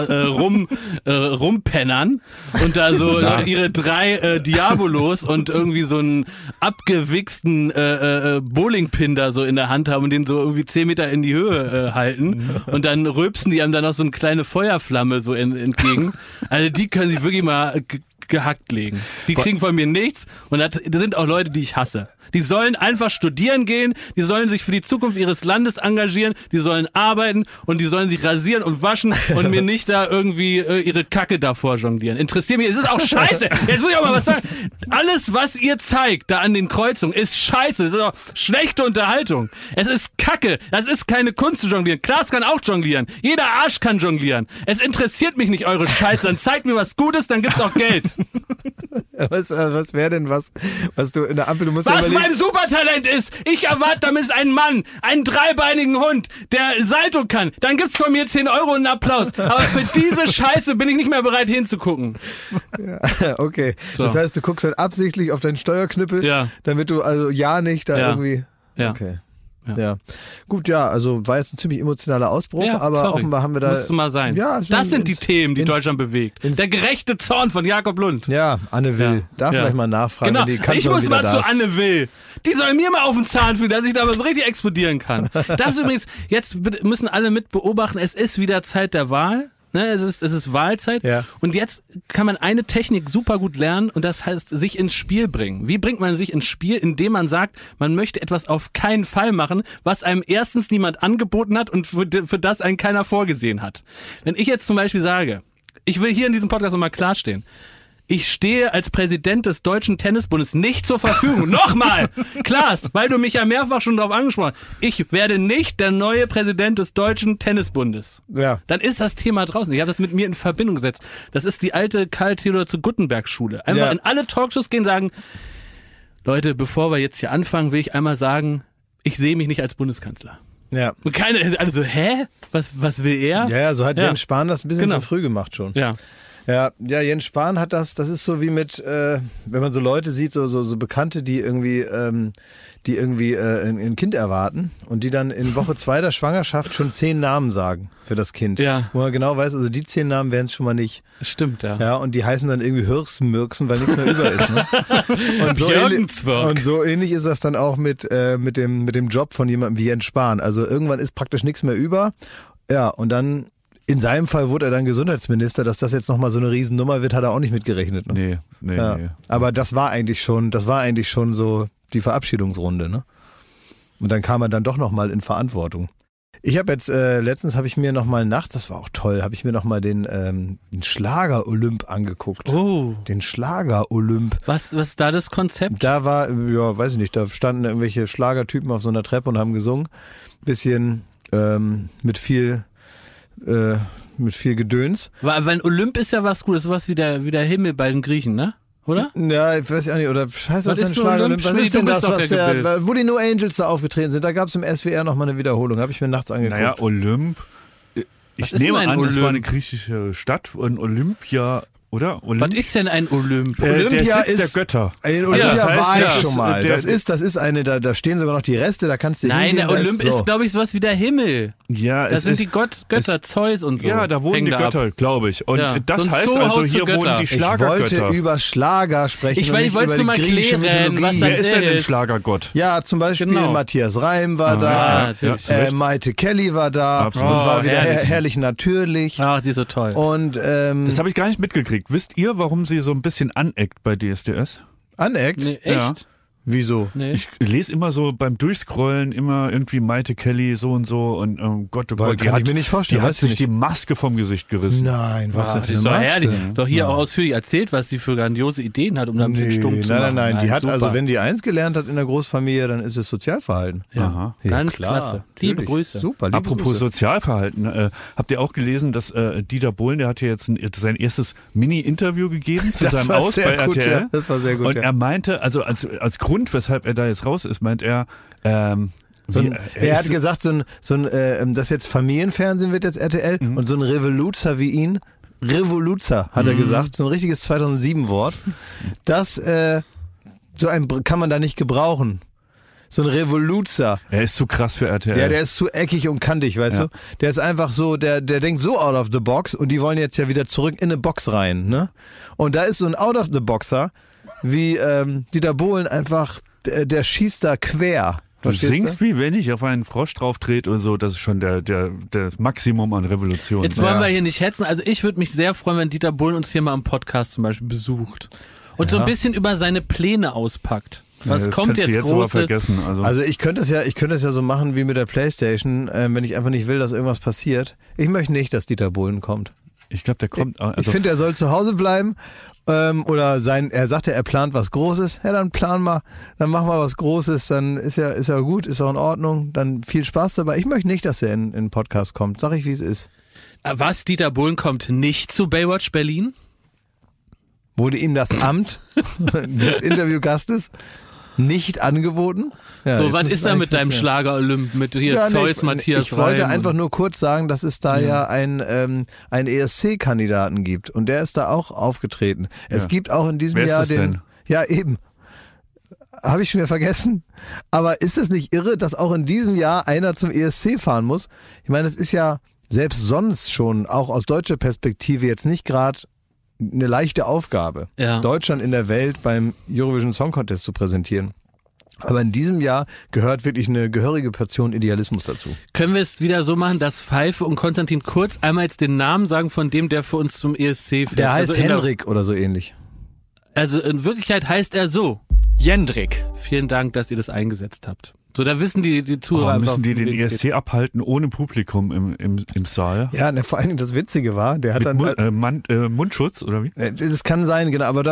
rumpennern und da so ihre 3 Diabolos und irgendwie so einen abgewichsten Bowlingpin da so in der Hand haben und den so irgendwie 10 Meter in die Höhe halten und dann rülpsen die einem dann noch so eine kleine Feuerflamme so entgegen. Also die können sich wirklich mal gehackt legen. Die kriegen von mir nichts und das sind auch Leute, die ich hasse. Die sollen einfach studieren gehen, die sollen sich für die Zukunft ihres Landes engagieren, die sollen arbeiten und die sollen sich rasieren und waschen und mir nicht da irgendwie ihre Kacke davor jonglieren. Interessiert mich, es ist auch scheiße. Jetzt muss ich auch mal was sagen. Alles, was ihr zeigt da an den Kreuzungen, ist scheiße. Es ist auch schlechte Unterhaltung. Es ist Kacke. Das ist keine Kunst zu jonglieren. Klaas kann auch jonglieren. Jeder Arsch kann jonglieren. Es interessiert mich nicht eure Scheiße. Dann zeigt mir was Gutes, dann gibt's auch Geld.
Was wäre denn was du in der Ampel, du musst
Was mein Supertalent ist, ich erwarte damit einen Mann, einen dreibeinigen Hund, der Salto kann. Dann gibt's von mir 10 Euro und einen Applaus. Aber für diese Scheiße bin ich nicht mehr bereit hinzugucken.
Ja, okay. So. Das heißt, du guckst dann absichtlich auf deinen Steuerknüppel, damit du also nicht da irgendwie...
Ja.
Okay. Ja. Gut, ja, also war jetzt ein ziemlich emotionaler Ausbruch, aber offenbar haben wir da...
Musste mal sein.
Ja,
das sind die Themen, die Deutschland bewegt. Der gerechte Zorn von Jakob Lund.
Ja, Anne Will. Darf vielleicht mal nachfragen,
genau.
wenn die Kanzlerin
Ich muss mal zu
ist.
Anne Will. Die soll mir mal auf den Zahn fühlen, dass ich da mal so richtig explodieren kann. Das ist übrigens, jetzt müssen alle mit beobachten, es ist wieder Zeit der Wahl. Ne, es ist Wahlzeit und jetzt kann man eine Technik super gut lernen und das heißt sich ins Spiel bringen. Wie bringt man sich ins Spiel? Indem man sagt, man möchte etwas auf keinen Fall machen, was einem erstens niemand angeboten hat und für das einen keiner vorgesehen hat. Wenn ich jetzt zum Beispiel sage, ich will hier in diesem Podcast nochmal klarstehen, ich stehe als Präsident des Deutschen Tennisbundes nicht zur Verfügung. Nochmal! Klaas, weil du mich ja mehrfach schon darauf angesprochen hast. Ich werde nicht der neue Präsident des Deutschen Tennisbundes.
Ja.
Dann ist das Thema draußen. Ich habe das mit mir in Verbindung gesetzt. Das ist die alte Karl Theodor zu Guttenberg-Schule. Einfach in alle Talkshows gehen und sagen, Leute, bevor wir jetzt hier anfangen, will ich einmal sagen, ich sehe mich nicht als Bundeskanzler. Ja. Und alle so, hä? Was will er?
Ja, so hat Jens Spahn das ein bisschen zu früh gemacht schon.
Ja.
Ja, Jens Spahn hat das ist so wie mit, wenn man so Leute sieht, so Bekannte, die irgendwie ein Kind erwarten und die dann in Woche 2 der Schwangerschaft schon 10 Namen sagen für das Kind. Ja. Wo man genau weiß, also die 10 Namen werden es schon mal nicht.
Stimmt, ja.
Ja, und die heißen dann irgendwie Hirschmürksen, weil nichts mehr über ist. Ne? Und so ähnlich ist das dann auch mit dem Job von jemandem wie Jens Spahn. Also irgendwann ist praktisch nichts mehr über. Ja, und dann in seinem Fall wurde er dann Gesundheitsminister, dass das jetzt nochmal so eine Riesennummer wird, hat er auch nicht mitgerechnet. Ne? Nee. Aber das war eigentlich schon so die Verabschiedungsrunde, ne? Und dann kam er dann doch nochmal in Verantwortung. Ich habe jetzt, letztens habe ich mir nochmal nachts, das war auch toll, habe ich mir nochmal den Schlager-Olymp angeguckt.
Oh.
Den Schlager-Olymp.
Was ist da das Konzept?
Da war, weiß ich nicht, da standen irgendwelche Schlagertypen auf so einer Treppe und haben gesungen. Bisschen mit viel Gedöns.
Weil Olymp ist ja was Gutes, sowas wie der Himmel bei den Griechen, ne? Oder?
Ja, ich weiß ja nicht, oder heißt das denn Schlager-Olymp? Was ist denn das, wo die No Angels da aufgetreten sind? Da gab es im SWR nochmal eine Wiederholung, habe ich mir nachts angeguckt.
Naja, Olymp, ich nehme an, es war eine griechische Stadt und Olympia, oder?
Was ist denn ein Olymp?
Olympia
der Sitz der Götter.
In Olympia war ich schon mal. Das ist eine, da stehen sogar noch die Reste, da kannst du hingehen.
Nein, der Olymp ist, glaube ich, sowas wie der Himmel.
Ja,
das sind die Götter, Zeus und so.
Ja, da wohnen die Götter, glaube ich. Und das so heißt also, hier wohnen die Schlagergötter.
Ich wollte über Schlager sprechen.
Ich wollte es nur mal klären, was das
Wer ist denn ein Schlagergott?
Ja, zum Beispiel Matthias Reim war da, Maite Kelly war da und war wieder herrlich natürlich.
Ach, die ist so toll.
Und
das habe ich gar nicht mitgekriegt. Wisst ihr, warum sie so ein bisschen aneckt bei DSDS?
Aneckt?
Nee, echt?
Ja.
Wieso?
Nee.
Ich lese immer so beim Durchscrollen immer irgendwie Maite Kelly so und so und Gott,
die hat, ich mir nicht vorstellen,
die hat sich die Maske vom Gesicht gerissen.
Nein, was denn für eine
Maske?
Herrlich.
Doch hier auch ausführlich erzählt, was sie für grandiose Ideen hat, um da ein bisschen stumm zu machen.
Nein, die hat super. Also wenn die eins gelernt hat in der Großfamilie, dann ist es Sozialverhalten.
Ja, ganz klasse. Liebe Grüße.
Super,
Apropos
Grüße.
Sozialverhalten, habt ihr auch gelesen, dass Dieter Bohlen, der hat ja jetzt sein erstes Mini-Interview gegeben zu seinem Aus bei RTL.
Ja, das war sehr gut.
Und er meinte, also als Grund, weshalb er da jetzt raus ist, meint er, er
hat gesagt, das jetzt Familienfernsehen wird jetzt RTL und so ein Revoluzer wie ihn, Revoluzer, hat er gesagt, so ein richtiges 2007-Wort, das so ein kann man da nicht gebrauchen. So ein Revoluzer.
Er ist zu krass für RTL.
Ja, der ist zu eckig und kantig, weißt du? Der ist einfach so, der denkt so out of the box und die wollen jetzt ja wieder zurück in eine Box rein, ne? Und da ist so ein out of the boxer wie Dieter Bohlen einfach, der schießt da quer.
Du singst wie wenn ich auf einen Frosch drauf trete oder so, das ist schon der Maximum an Revolution.
Jetzt wollen wir hier nicht hetzen, also ich würde mich sehr freuen, wenn Dieter Bohlen uns hier mal im Podcast zum Beispiel besucht und so ein bisschen über seine Pläne auspackt. Was
das
kommt
kannst du
jetzt
aber
Großes?
vergessen.
Also ich könnte es ja so machen wie mit der Playstation, wenn ich einfach nicht will, dass irgendwas passiert. Ich möchte nicht, dass Dieter Bohlen kommt.
Ich glaube, der kommt. Also,
Ich finde, er soll zu Hause bleiben. Er sagt ja, er plant was Großes. Ja, dann plan mal, dann machen wir was Großes, dann ist ja gut, ist auch in Ordnung, dann viel Spaß dabei. Ich möchte nicht, dass er in den Podcast kommt. Sag ich, wie es ist.
Was, Dieter Bohlen kommt nicht zu Baywatch Berlin?
Wurde ihm das Amt des Interviewgastes nicht angeboten? Ja,
so,
jetzt
was
muss
ist
es
da
eigentlich
mit deinem
passieren.
Schlager-Olymp, mit hier
Ja,
Zeus, Matthias
Ich wollte
Reim
einfach
und-
nur kurz sagen, dass es da ja einen ESC-Kandidaten gibt und der ist da auch aufgetreten. Es
Ja.
gibt auch in diesem
Wer ist
Jahr
das denn?
Ja, eben. Habe ich schon wieder vergessen. Aber ist es nicht irre, dass auch in diesem Jahr einer zum ESC fahren muss? Ich meine, es ist ja selbst sonst schon, auch aus deutscher Perspektive, jetzt nicht gerade eine leichte Aufgabe,
Ja.
Deutschland in der Welt beim Eurovision Song Contest zu präsentieren. Aber in diesem Jahr gehört wirklich eine gehörige Portion Idealismus dazu.
Können wir es wieder so machen, dass Pfeife und Konstantin Kurz einmal jetzt den Namen sagen von dem, der für uns zum ESC fährt?
Der heißt
also in der-
Henrik oder so ähnlich.
Also in Wirklichkeit heißt er so.
Jendrik.
Vielen Dank, dass ihr das eingesetzt habt. So, da wissen die Zuhörer einfach,
müssen die den
um wen es
ESC abhalten ohne Publikum im Saal?
Ja, vor allen Dingen das Witzige war, der hat
Mit
dann...
Mundschutz oder wie?
Das kann sein, genau, aber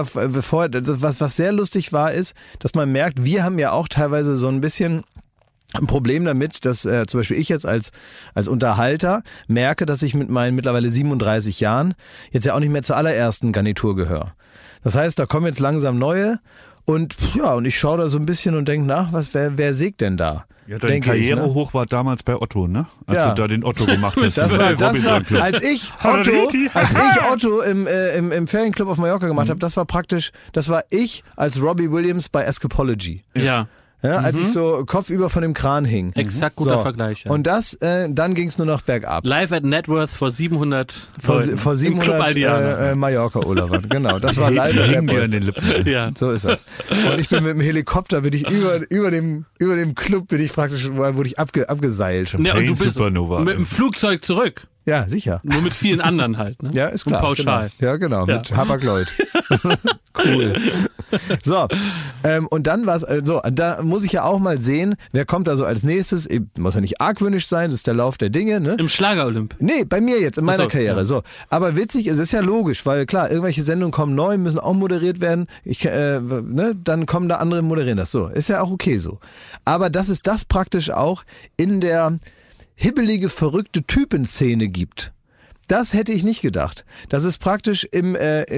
was sehr lustig war, ist, dass man merkt, wir haben ja auch teilweise so ein bisschen ein Problem damit, dass zum Beispiel ich jetzt als Unterhalter merke, dass ich mit meinen mittlerweile 37 Jahren jetzt ja auch nicht mehr zur allerersten Garnitur gehöre. Das heißt, da kommen jetzt langsam neue und ich schaue da so ein bisschen und denke nach, wer sägt denn da?
Ja, deine
Denke ich,
Karriere
ne?
hoch war damals bei Otto, ne? Als
Ja.
du da den Otto gemacht hast.
Das war,
Robinson Club.
als ich
Hariti.
Otto im Ferienclub auf Mallorca gemacht habe, das war ich als Robbie Williams bei Escapology.
Ja,
Ja, als ich so kopfüber von dem Kran hing.
exakt guter
So.
Vergleich. Ja.
Und dann ging es nur noch bergab.
Live at Networth vor 700
Vor
Leuten. Im Club
700
Aldiana.
Mallorca-Urlaubern. Genau, das war live
Die
at
hingen dir
Networth.
an den Lippen.
Ja.
So ist das. Und ich bin mit dem Helikopter, bin ich über dem Club, bin ich praktisch, wurde ich abgeseilt.
Ja, und du
Pain
bist
Supernova.
mit dem Flugzeug zurück.
Ja, sicher.
Nur mit vielen anderen halt. Ne?
Ja, ist klar.
Und pauschal.
Genau. Ja, genau,
Ja.
mit Hapag-Lloyd. Cool. So, und dann war's, da muss ich ja auch mal sehen, wer kommt da so als nächstes. Muss ja nicht argwöhnisch sein, das ist der Lauf der Dinge, ne?
Im Schlager-Olymp.
Nee, bei mir jetzt, in meiner
Ach so,
Karriere.
ja.
So. Aber witzig, es ist ja logisch, weil klar, irgendwelche Sendungen kommen neu, müssen auch moderiert werden. Dann kommen da andere moderieren das. So, ist ja auch okay so. Aber dass es das praktisch auch in der hibbelige, verrückte Typenszene gibt. Das hätte ich nicht gedacht. Dass es praktisch in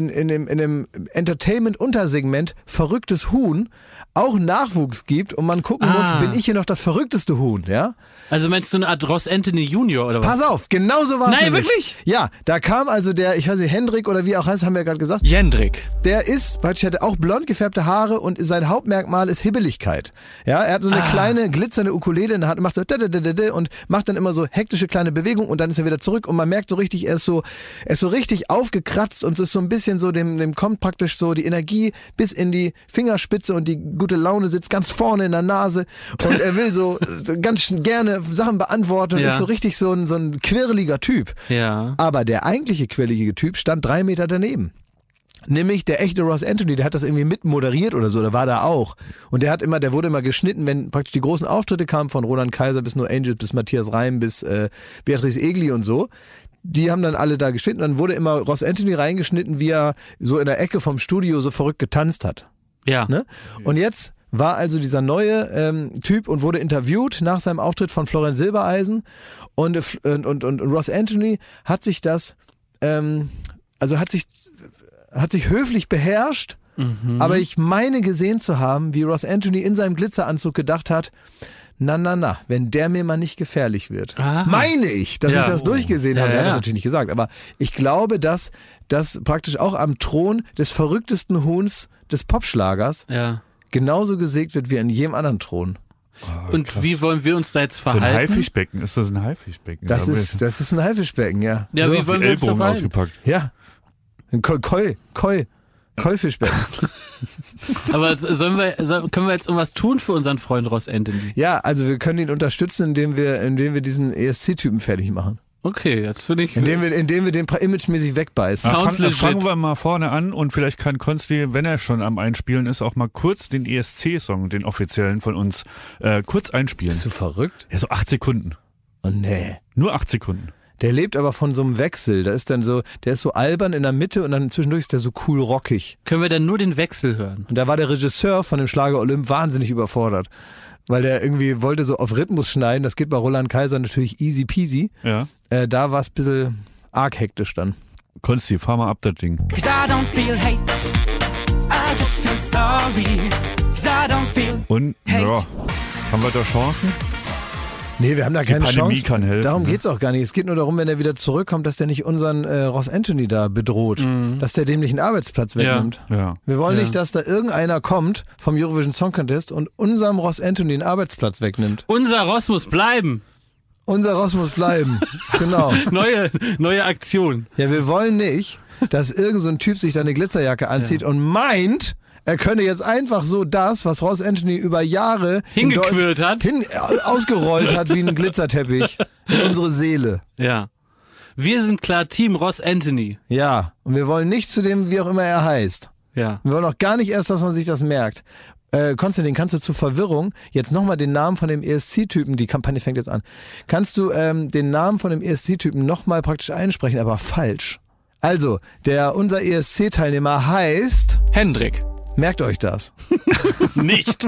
dem Entertainment-Untersegment verrücktes Huhn auch Nachwuchs gibt und man gucken muss, bin ich hier noch das verrückteste Huhn, ja?
Also meinst du eine Art Ross Anthony Junior oder was?
Pass auf, genau so war es.
Nein, wirklich?
Ja, da kam also ich weiß nicht, Hendrik oder wie er auch heißt, haben wir ja gerade gesagt.
Jendrik.
Der hatte auch blond gefärbte Haare und sein Hauptmerkmal ist Hibbeligkeit. Ja, er hat so eine kleine glitzernde Ukulele in der Hand und macht so und macht dann immer so hektische kleine Bewegungen und dann ist er wieder zurück und man merkt so richtig, er ist so richtig aufgekratzt und es ist so ein bisschen so, dem kommt praktisch so die Energie bis in die Fingerspitze und die gute Laune sitzt ganz vorne in der Nase und er will so ganz gerne Sachen beantworten und
Ja.
ist so richtig so ein quirliger Typ.
Ja.
Aber der eigentliche quirlige Typ stand 3 Meter daneben. Nämlich der echte Ross Anthony, der hat das irgendwie mitmoderiert oder so, der war da auch. Und der wurde immer geschnitten, wenn praktisch die großen Auftritte kamen, von Roland Kaiser bis No Angels, bis Matthias Reim, bis Beatrice Egli und so. Die haben dann alle da geschnitten. Dann wurde immer Ross Anthony reingeschnitten, wie er so in der Ecke vom Studio so verrückt getanzt hat.
Ja.
Ne? Und jetzt war also dieser neue Typ und wurde interviewt nach seinem Auftritt von Florian Silbereisen und Ross Anthony hat sich das, hat sich höflich beherrscht, aber ich meine gesehen zu haben, wie Ross Anthony in seinem Glitzeranzug gedacht hat, na, wenn der mir mal nicht gefährlich wird.
Aha.
Meine ich, dass
Ja.
ich das durchgesehen habe.
Ja,
Er hat das
ja.
natürlich nicht gesagt, aber ich glaube, dass das praktisch auch am Thron des verrücktesten Huhns des Popschlagers
Ja.
genauso gesägt wird wie an jedem anderen Thron.
Und wie wollen wir uns da jetzt
So ein
verhalten?
Haifischbecken. Ist das ein Haifischbecken?
Das
Da
ist ein Haifischbecken, ja.
Ja,
so,
wie wollen
die
wir uns da
Ellbogen
verhalten?
ausgepackt.
ja. Ein Koi-Fischbecken.
Aber können wir jetzt irgendwas tun für unseren Freund Ross Anthony?
Ja, also wir können ihn unterstützen, indem wir diesen ESC-Typen fertig machen.
Okay, jetzt finde ich...
Indem wir den imagemäßig wegbeißen.
Fangen wir mal vorne an und vielleicht kann Konsti, wenn er schon am Einspielen ist, auch mal kurz den ESC-Song, den offiziellen von uns, kurz einspielen.
Bist du verrückt?
Ja, so 8 Sekunden.
Oh nee.
Nur 8 Sekunden.
Der lebt aber von so einem Wechsel. Der ist so albern in der Mitte und dann zwischendurch ist der so cool rockig.
Können wir dann nur den Wechsel hören?
Und da war der Regisseur von dem Schlager Olymp wahnsinnig überfordert. Weil der irgendwie wollte so auf Rhythmus schneiden. Das geht bei Roland Kaiser natürlich easy peasy.
Ja.
Da war es ein bisschen arg hektisch dann.
Konsti, fahr mal ab das Ding. Und, ja, haben wir da Chancen?
Nee, wir haben da keine
Pandemie
Chance.
kann helfen,
Darum
ne?
geht's auch gar nicht. Es geht nur darum, wenn er wieder zurückkommt, dass der nicht unseren Ross Anthony da bedroht. Dass der dem nicht einen Arbeitsplatz wegnimmt.
Ja.
Wir wollen nicht, dass da irgendeiner kommt vom Eurovision Song Contest und unserem Ross Anthony den Arbeitsplatz wegnimmt.
Unser Ross muss bleiben.
Unser Ross muss bleiben. Genau.
Neue Aktion.
Ja, wir wollen nicht, dass irgend so ein Typ sich da eine Glitzerjacke anzieht und meint, er könne jetzt einfach so das, was Ross Anthony über Jahre
hingequirlt hat,
ausgerollt hat wie ein Glitzerteppich in unsere Seele.
Ja. Wir sind klar Team Ross Anthony.
Ja, und wir wollen nicht zu dem, wie auch immer er heißt.
Ja.
Wir wollen auch gar nicht erst, dass man sich das merkt. Konstantin, kannst du zur Verwirrung jetzt nochmal den Namen von dem ESC-Typen, die Kampagne fängt jetzt an, kannst du den Namen von dem ESC-Typen nochmal praktisch einsprechen, aber falsch. Also, unser ESC-Teilnehmer heißt...
Hendrik.
Merkt euch das.
Nicht.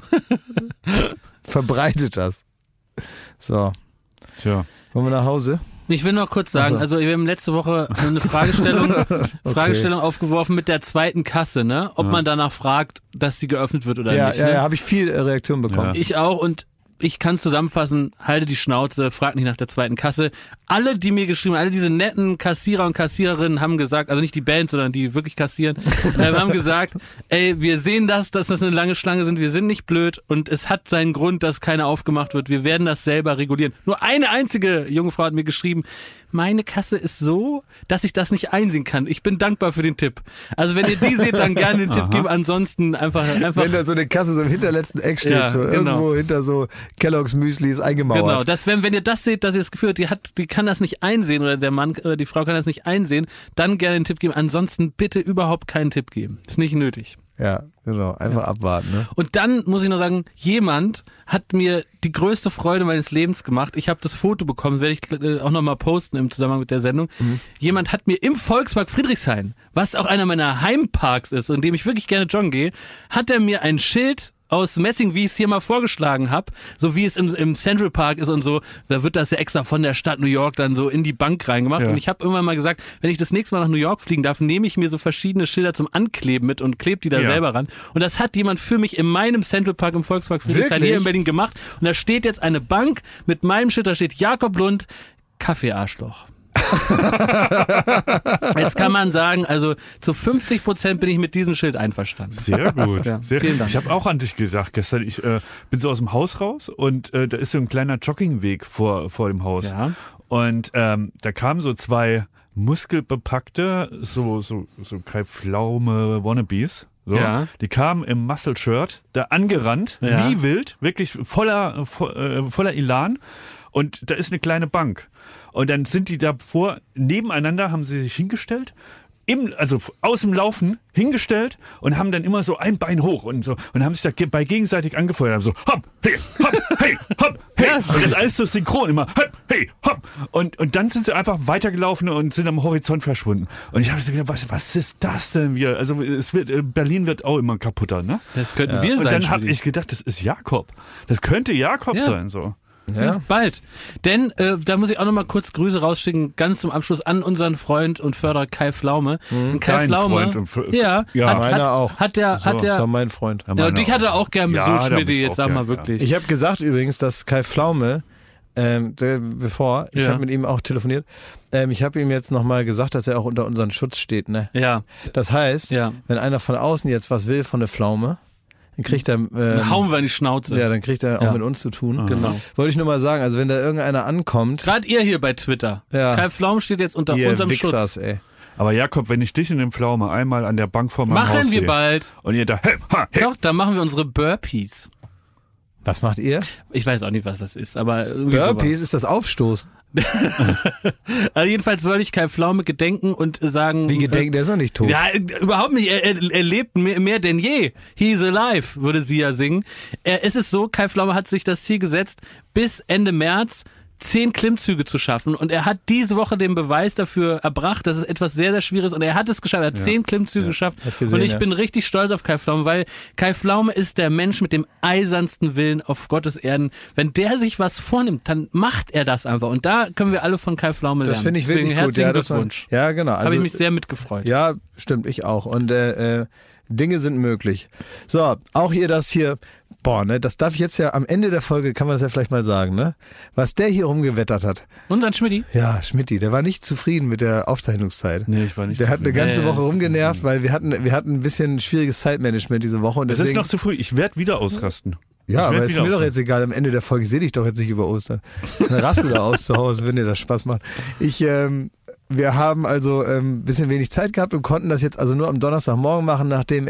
Verbreitet das. So.
Tja.
Wollen wir nach Hause?
Ich will noch kurz sagen, also wir haben letzte Woche eine Fragestellung aufgeworfen mit der zweiten Kasse, ne? Ob man danach fragt, dass sie geöffnet wird oder nicht.
Ja,
ne?
habe ich viel Reaktion bekommen.
Ja.
Ich auch und ich kann zusammenfassen, halte die Schnauze, frag nicht nach der zweiten Kasse. Alle, die mir geschrieben haben, alle diese netten Kassierer und Kassiererinnen haben gesagt, also nicht die Band, sondern die wirklich kassieren, haben gesagt, ey, wir sehen dass das eine lange Schlange sind, wir sind nicht blöd und es hat seinen Grund, dass keine aufgemacht wird. Wir werden das selber regulieren. Nur eine einzige junge Frau hat mir geschrieben, meine Kasse ist so, dass ich das nicht einsehen kann. Ich bin dankbar für den Tipp. Also wenn ihr die seht, dann gerne den Tipp geben. Ansonsten einfach.
Wenn da so eine Kasse so im hinterletzten Eck steht,
ja,
so
genau.
Irgendwo hinter so Kellogg's Müsli ist eingemauert.
Genau, wenn ihr das seht, dass ihr das Gefühl habt, die kann das nicht einsehen oder der Mann oder die Frau kann das nicht einsehen, dann gerne den Tipp geben. Ansonsten bitte überhaupt keinen Tipp geben. Ist nicht nötig.
Ja, genau. Einfach abwarten. Ne?
Und dann muss ich noch sagen, jemand hat mir die größte Freude meines Lebens gemacht. Ich habe das Foto bekommen, werde ich auch nochmal posten im Zusammenhang mit der Sendung. Jemand hat mir im Volkspark Friedrichshain, was auch einer meiner Heimparks ist und in dem ich wirklich gerne joggen gehe, hat er mir ein Schild aus Messing, wie ich es hier mal vorgeschlagen habe, so wie es im Central Park ist und so, da wird das ja extra von der Stadt New York dann so in die Bank reingemacht. Ja. Und ich habe irgendwann mal gesagt, wenn ich das nächste Mal nach New York fliegen darf, nehme ich mir so verschiedene Schilder zum Ankleben mit und klebe die da selber ran. Und das hat jemand für mich in meinem Central Park im Volkspark Friedrichshain hier in Berlin gemacht. Und da steht jetzt eine Bank mit meinem Schild, da steht Jakob Lund, Kaffeearschloch. Jetzt kann man sagen, also zu 50% bin ich mit diesem Schild einverstanden.
Sehr gut.
Ja,
sehr
vielen Dank.
Ich habe auch an dich gedacht gestern. Ich bin so aus dem Haus raus und da ist so ein kleiner Joggingweg vor dem Haus.
Ja.
Und da kamen so zwei muskelbepackte, so Kai Pflaume Wannabes. So,
Ja.
Die kamen im Muscle-Shirt, da angerannt, wie wild, wirklich voller Elan. Und da ist eine kleine Bank. Und dann sind die davor, nebeneinander haben sie sich hingestellt, also aus dem Laufen hingestellt und haben dann immer so ein Bein hoch und so und haben sich dabei gegenseitig angefeuert, haben so hopp, hey, hopp, hey, hopp, hey. Und das alles so synchron, immer hopp, hey, hopp. Und dann sind sie einfach weitergelaufen und sind am Horizont verschwunden. Und ich habe so gedacht, was ist das denn wieder? Also Berlin wird auch immer kaputter, ne?
Das könnten wir sein.
Und dann habe ich gedacht, das ist Jakob. Das könnte Jakob sein, so.
Ja.
Bald. Denn da muss ich auch noch mal kurz Grüße rausschicken, ganz zum Abschluss an unseren Freund und Förderer Kai Pflaume. Kai Pflaume,
meiner auch.
Hat der,
Das war mein Freund.
ja, und dich hat er auch gern besucht, Schmidt, jetzt sag mal wirklich.
Ich habe gesagt übrigens, dass Kai Pflaume, ich habe mit ihm auch telefoniert, ich habe ihm jetzt nochmal gesagt, dass er auch unter unseren Schutz steht. Ne?
Ja.
Das heißt, wenn einer von außen jetzt was will von der Pflaume, dann kriegt er...
dann hauen wir in die Schnauze.
Ja, dann kriegt er auch mit uns zu tun.
Genau.
Wollte ich nur mal sagen, also wenn da irgendeiner ankommt...
Gerade ihr hier bei Twitter.
Ja.
Kai Pflaume steht jetzt unter unserem
Wichsers,
Schutz.
Ey.
Aber Jakob, wenn ich dich in dem Pflaume einmal an der Bank vor meinem Haus
Machen wir
sehe,
bald.
und ihr da, hey,
Doch, dann machen wir unsere Burpees.
Was macht ihr?
Ich weiß auch nicht, was das ist, aber
Burpees ist das Aufstoßen.
Also jedenfalls wollte ich Kai Pflaume gedenken und sagen...
Wie gedenken, der ist noch nicht tot.
Ja, überhaupt nicht. Er lebt mehr denn je. He's alive, würde sie ja singen. Es ist so, Kai Pflaume hat sich das Ziel gesetzt, bis Ende März 10 Klimmzüge zu schaffen und er hat diese Woche den Beweis dafür erbracht, dass es etwas sehr, sehr Schwieriges ist und er hat es geschafft, er hat 10 Klimmzüge geschafft und ich bin richtig stolz auf Kai Pflaume, weil Kai Pflaume ist der Mensch mit dem eisernsten Willen auf Gottes Erden. Wenn der sich was vornimmt, dann macht er das einfach und da können wir alle von Kai Pflaume lernen.
Das finde ich wirklich gut.
Herzlichen Glückwunsch.
Ja, genau. Also,
habe ich mich sehr mitgefreut.
Ja, stimmt, ich auch und Dinge sind möglich. So, auch ihr das hier, das darf ich jetzt ja am Ende der Folge, kann man das ja vielleicht mal sagen, ne? Was der hier rumgewettert hat.
Und dann Schmidti?
Ja, Schmidti, der war nicht zufrieden mit der Aufzeichnungszeit.
Nee, ich war nicht
Der hat
zufrieden.
eine ganze Woche rumgenervt, weil wir hatten ein bisschen schwieriges Zeitmanagement diese Woche. Und
Es
deswegen,
ist noch zu früh, ich werde wieder ausrasten.
ja, aber ist
wieder
mir doch
ausrasten.
jetzt egal, am Ende der Folge sehe ich doch jetzt nicht über Ostern. Dann raste da aus zu Hause, wenn dir das Spaß macht. Wir haben also ein bisschen wenig Zeit gehabt und konnten das jetzt also nur am Donnerstagmorgen machen, nachdem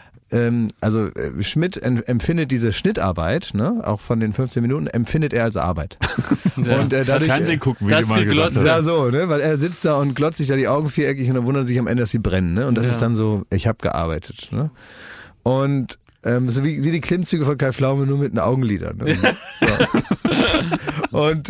Schmidt empfindet diese Schnittarbeit, ne, auch von den 15 Minuten, empfindet er als Arbeit.
Ja.
Und dadurch,
Fernsehen gucken, wie
das
du mal gesagt
geglotzt.
hast.
ja, so, ne, weil er sitzt da und glotzt sich da die Augen viereckig und dann wundert sich am Ende, dass sie brennen, ne, und das ist dann so, ich habe gearbeitet, ne, und so wie die Klimmzüge von Kai Pflaume, nur mit den Augenlidern. Ne? So. Und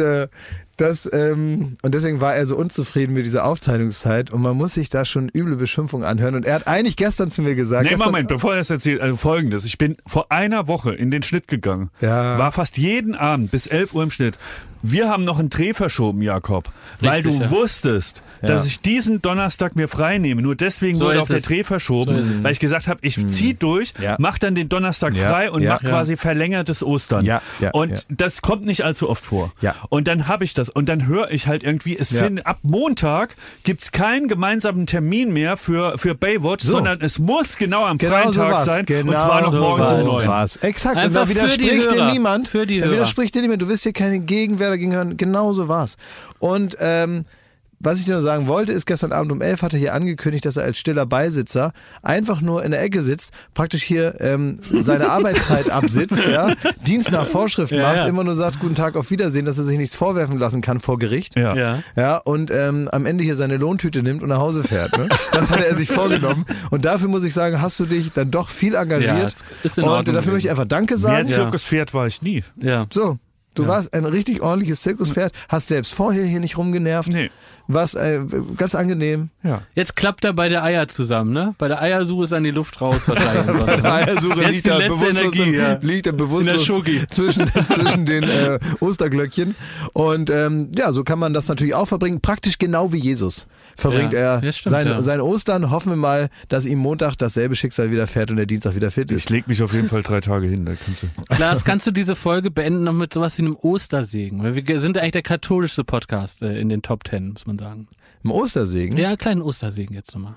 und deswegen war er so unzufrieden mit dieser Aufzeichnungszeit und man muss sich da schon üble Beschimpfungen anhören. Und er hat eigentlich gestern zu mir gesagt...
Nee, Moment, bevor er das erzählt, also Folgendes. Ich bin vor einer Woche in den Schnitt gegangen.
Ja.
War fast jeden Abend bis 11 Uhr im Schnitt. Wir haben noch einen Dreh verschoben, Jakob. Weil
Richtig,
du
ja.
wusstest, dass ich diesen Donnerstag mir frei nehme. Nur deswegen
So
wurde
ist
auch der
es.
Dreh verschoben,
So ist es.
weil ich gesagt habe, ich zieh durch, mach dann den Donnerstag frei und mach quasi verlängertes Ostern.
Ja,
und das kommt nicht allzu oft vor.
Ja.
Und dann habe ich das. Und dann höre ich halt irgendwie, ab Montag gibt's keinen gemeinsamen Termin mehr für Baywatch, sondern es muss genau am freien
so
Tag
war's.
sein.
Genau
und zwar noch
so
morgens um 9.
war's. Exakt.
Einfach
und da
für die
widerspricht dir
Hörer.
niemand.
Für die
Da
Hörer.
widerspricht dir niemand. Du wirst hier keine Gegenwehr dagegen hören. Genau so war's. Und was ich dir nur sagen wollte, ist, gestern Abend um 11 hat er hier angekündigt, dass er als stiller Beisitzer einfach nur in der Ecke sitzt, praktisch hier seine Arbeitszeit absitzt, Dienst nach Vorschrift macht, immer nur sagt, guten Tag, auf Wiedersehen, dass er sich nichts vorwerfen lassen kann vor Gericht.
Ja.
Und am Ende hier seine Lohntüte nimmt und nach Hause fährt. Ne? Das hatte er sich vorgenommen. Und dafür muss ich sagen, hast du dich dann doch viel engagiert.
Ja, das ist in
und
Ordnung
dafür möchte ich einfach Danke sagen.
Mehr Zirkuspferd war ich nie.
Ja.
So, du warst ein richtig ordentliches Zirkuspferd, hast selbst vorher hier nicht rumgenervt.
Nee.
Was ganz angenehm.
Ja.
Jetzt klappt er bei der Eier zusammen, ne? Bei der Eiersuche ist an die Luft raus verteilen.
Eiersuche
Jetzt
liegt
die
da
letzte
bewusstlos,
Energie, ja.
liegt da bewusstlos
In der Schoki.
zwischen den Osterglöckchen. Und so kann man das natürlich auch verbringen. Praktisch genau wie Jesus verbringt
Ja,
er
das stimmt,
sein Ostern. Hoffen wir mal, dass ihm Montag dasselbe Schicksal widerfährt und der Dienstag wieder fit ist.
Ich leg mich auf jeden Fall 3 Tage hin. Da kannst du.
Lars, kannst du diese Folge beenden noch mit sowas wie einem Ostersegen? Weil wir sind eigentlich der katholischste Podcast in den Top 10, muss man sagen.
Im Ostersegen?
Ja, kleinen Ostersegen jetzt nochmal.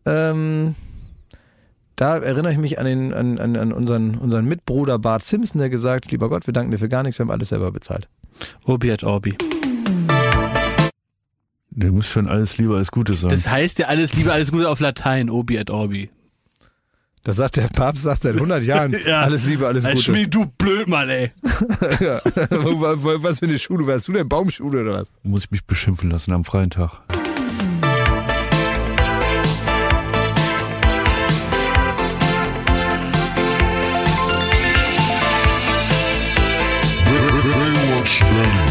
Da erinnere ich mich an unseren Mitbruder Bart Simpson, der gesagt, lieber Gott, wir danken dir für gar nichts, wir haben alles selber bezahlt.
Obi et Orbi.
Der muss schon alles Liebe, alles Gute sein.
Das heißt ja alles Liebe, alles Gute auf Latein, Obi et Orbi.
Das sagt der Papst seit 100 Jahren.
Ja.
Alles Liebe, alles Gute.
Schmied, du Blödmann, ey.
Ja. Was für eine Schule? Warst du denn Baumschule oder was?
Muss ich mich beschimpfen lassen am freien Tag.
Baywatch Berlin.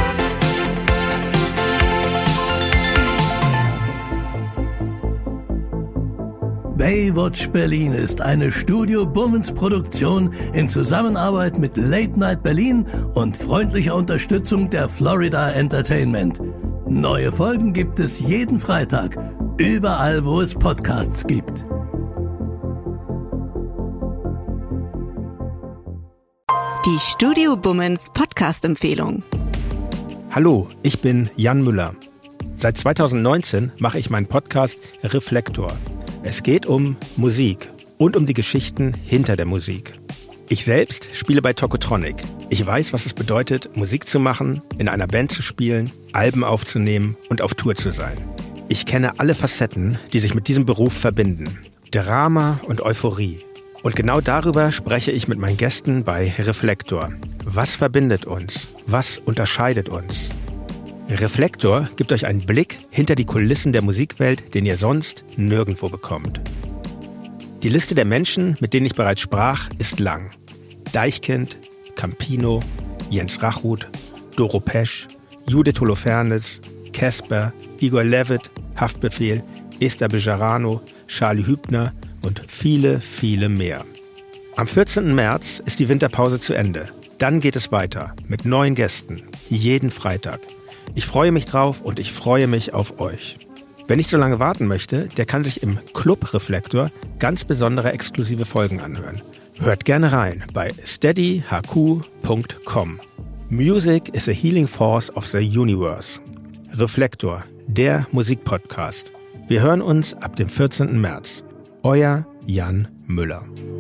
Baywatch Berlin ist eine Studio Bummens Produktion in Zusammenarbeit mit Late Night Berlin und freundlicher Unterstützung der Florida Entertainment. Neue Folgen gibt es jeden Freitag, überall wo es Podcasts gibt.
Die Studio Bummens Podcast-Empfehlung.
Hallo, ich bin Jan Müller. Seit 2019 mache ich meinen Podcast Reflektor. Es geht um Musik und um die Geschichten hinter der Musik. Ich selbst spiele bei Tokotronic. Ich weiß, was es bedeutet, Musik zu machen, in einer Band zu spielen, Alben aufzunehmen und auf Tour zu sein. Ich kenne alle Facetten, die sich mit diesem Beruf verbinden. Drama und Euphorie, Und genau darüber spreche ich mit meinen Gästen bei Reflektor. Was verbindet uns? Was unterscheidet uns? Reflektor gibt euch einen Blick hinter die Kulissen der Musikwelt, den ihr sonst nirgendwo bekommt. Die Liste der Menschen, mit denen ich bereits sprach, ist lang. Deichkind, Campino, Jens Rachut, Doro Pesch, Judith Holofernes, Casper, Igor Levit, Haftbefehl, Esther Bejarano, Charlie Hübner und viele, viele mehr. Am 14. März ist die Winterpause zu Ende. Dann geht es weiter mit neuen Gästen, jeden Freitag. Ich freue mich drauf und ich freue mich auf euch. Wer nicht so lange warten möchte, der kann sich im Club Reflektor ganz besondere exklusive Folgen anhören. Hört gerne rein bei steadyhq.com. Music is a healing force of the universe. Reflektor, der Musikpodcast. Wir hören uns ab dem 14. März. Euer Jan Müller.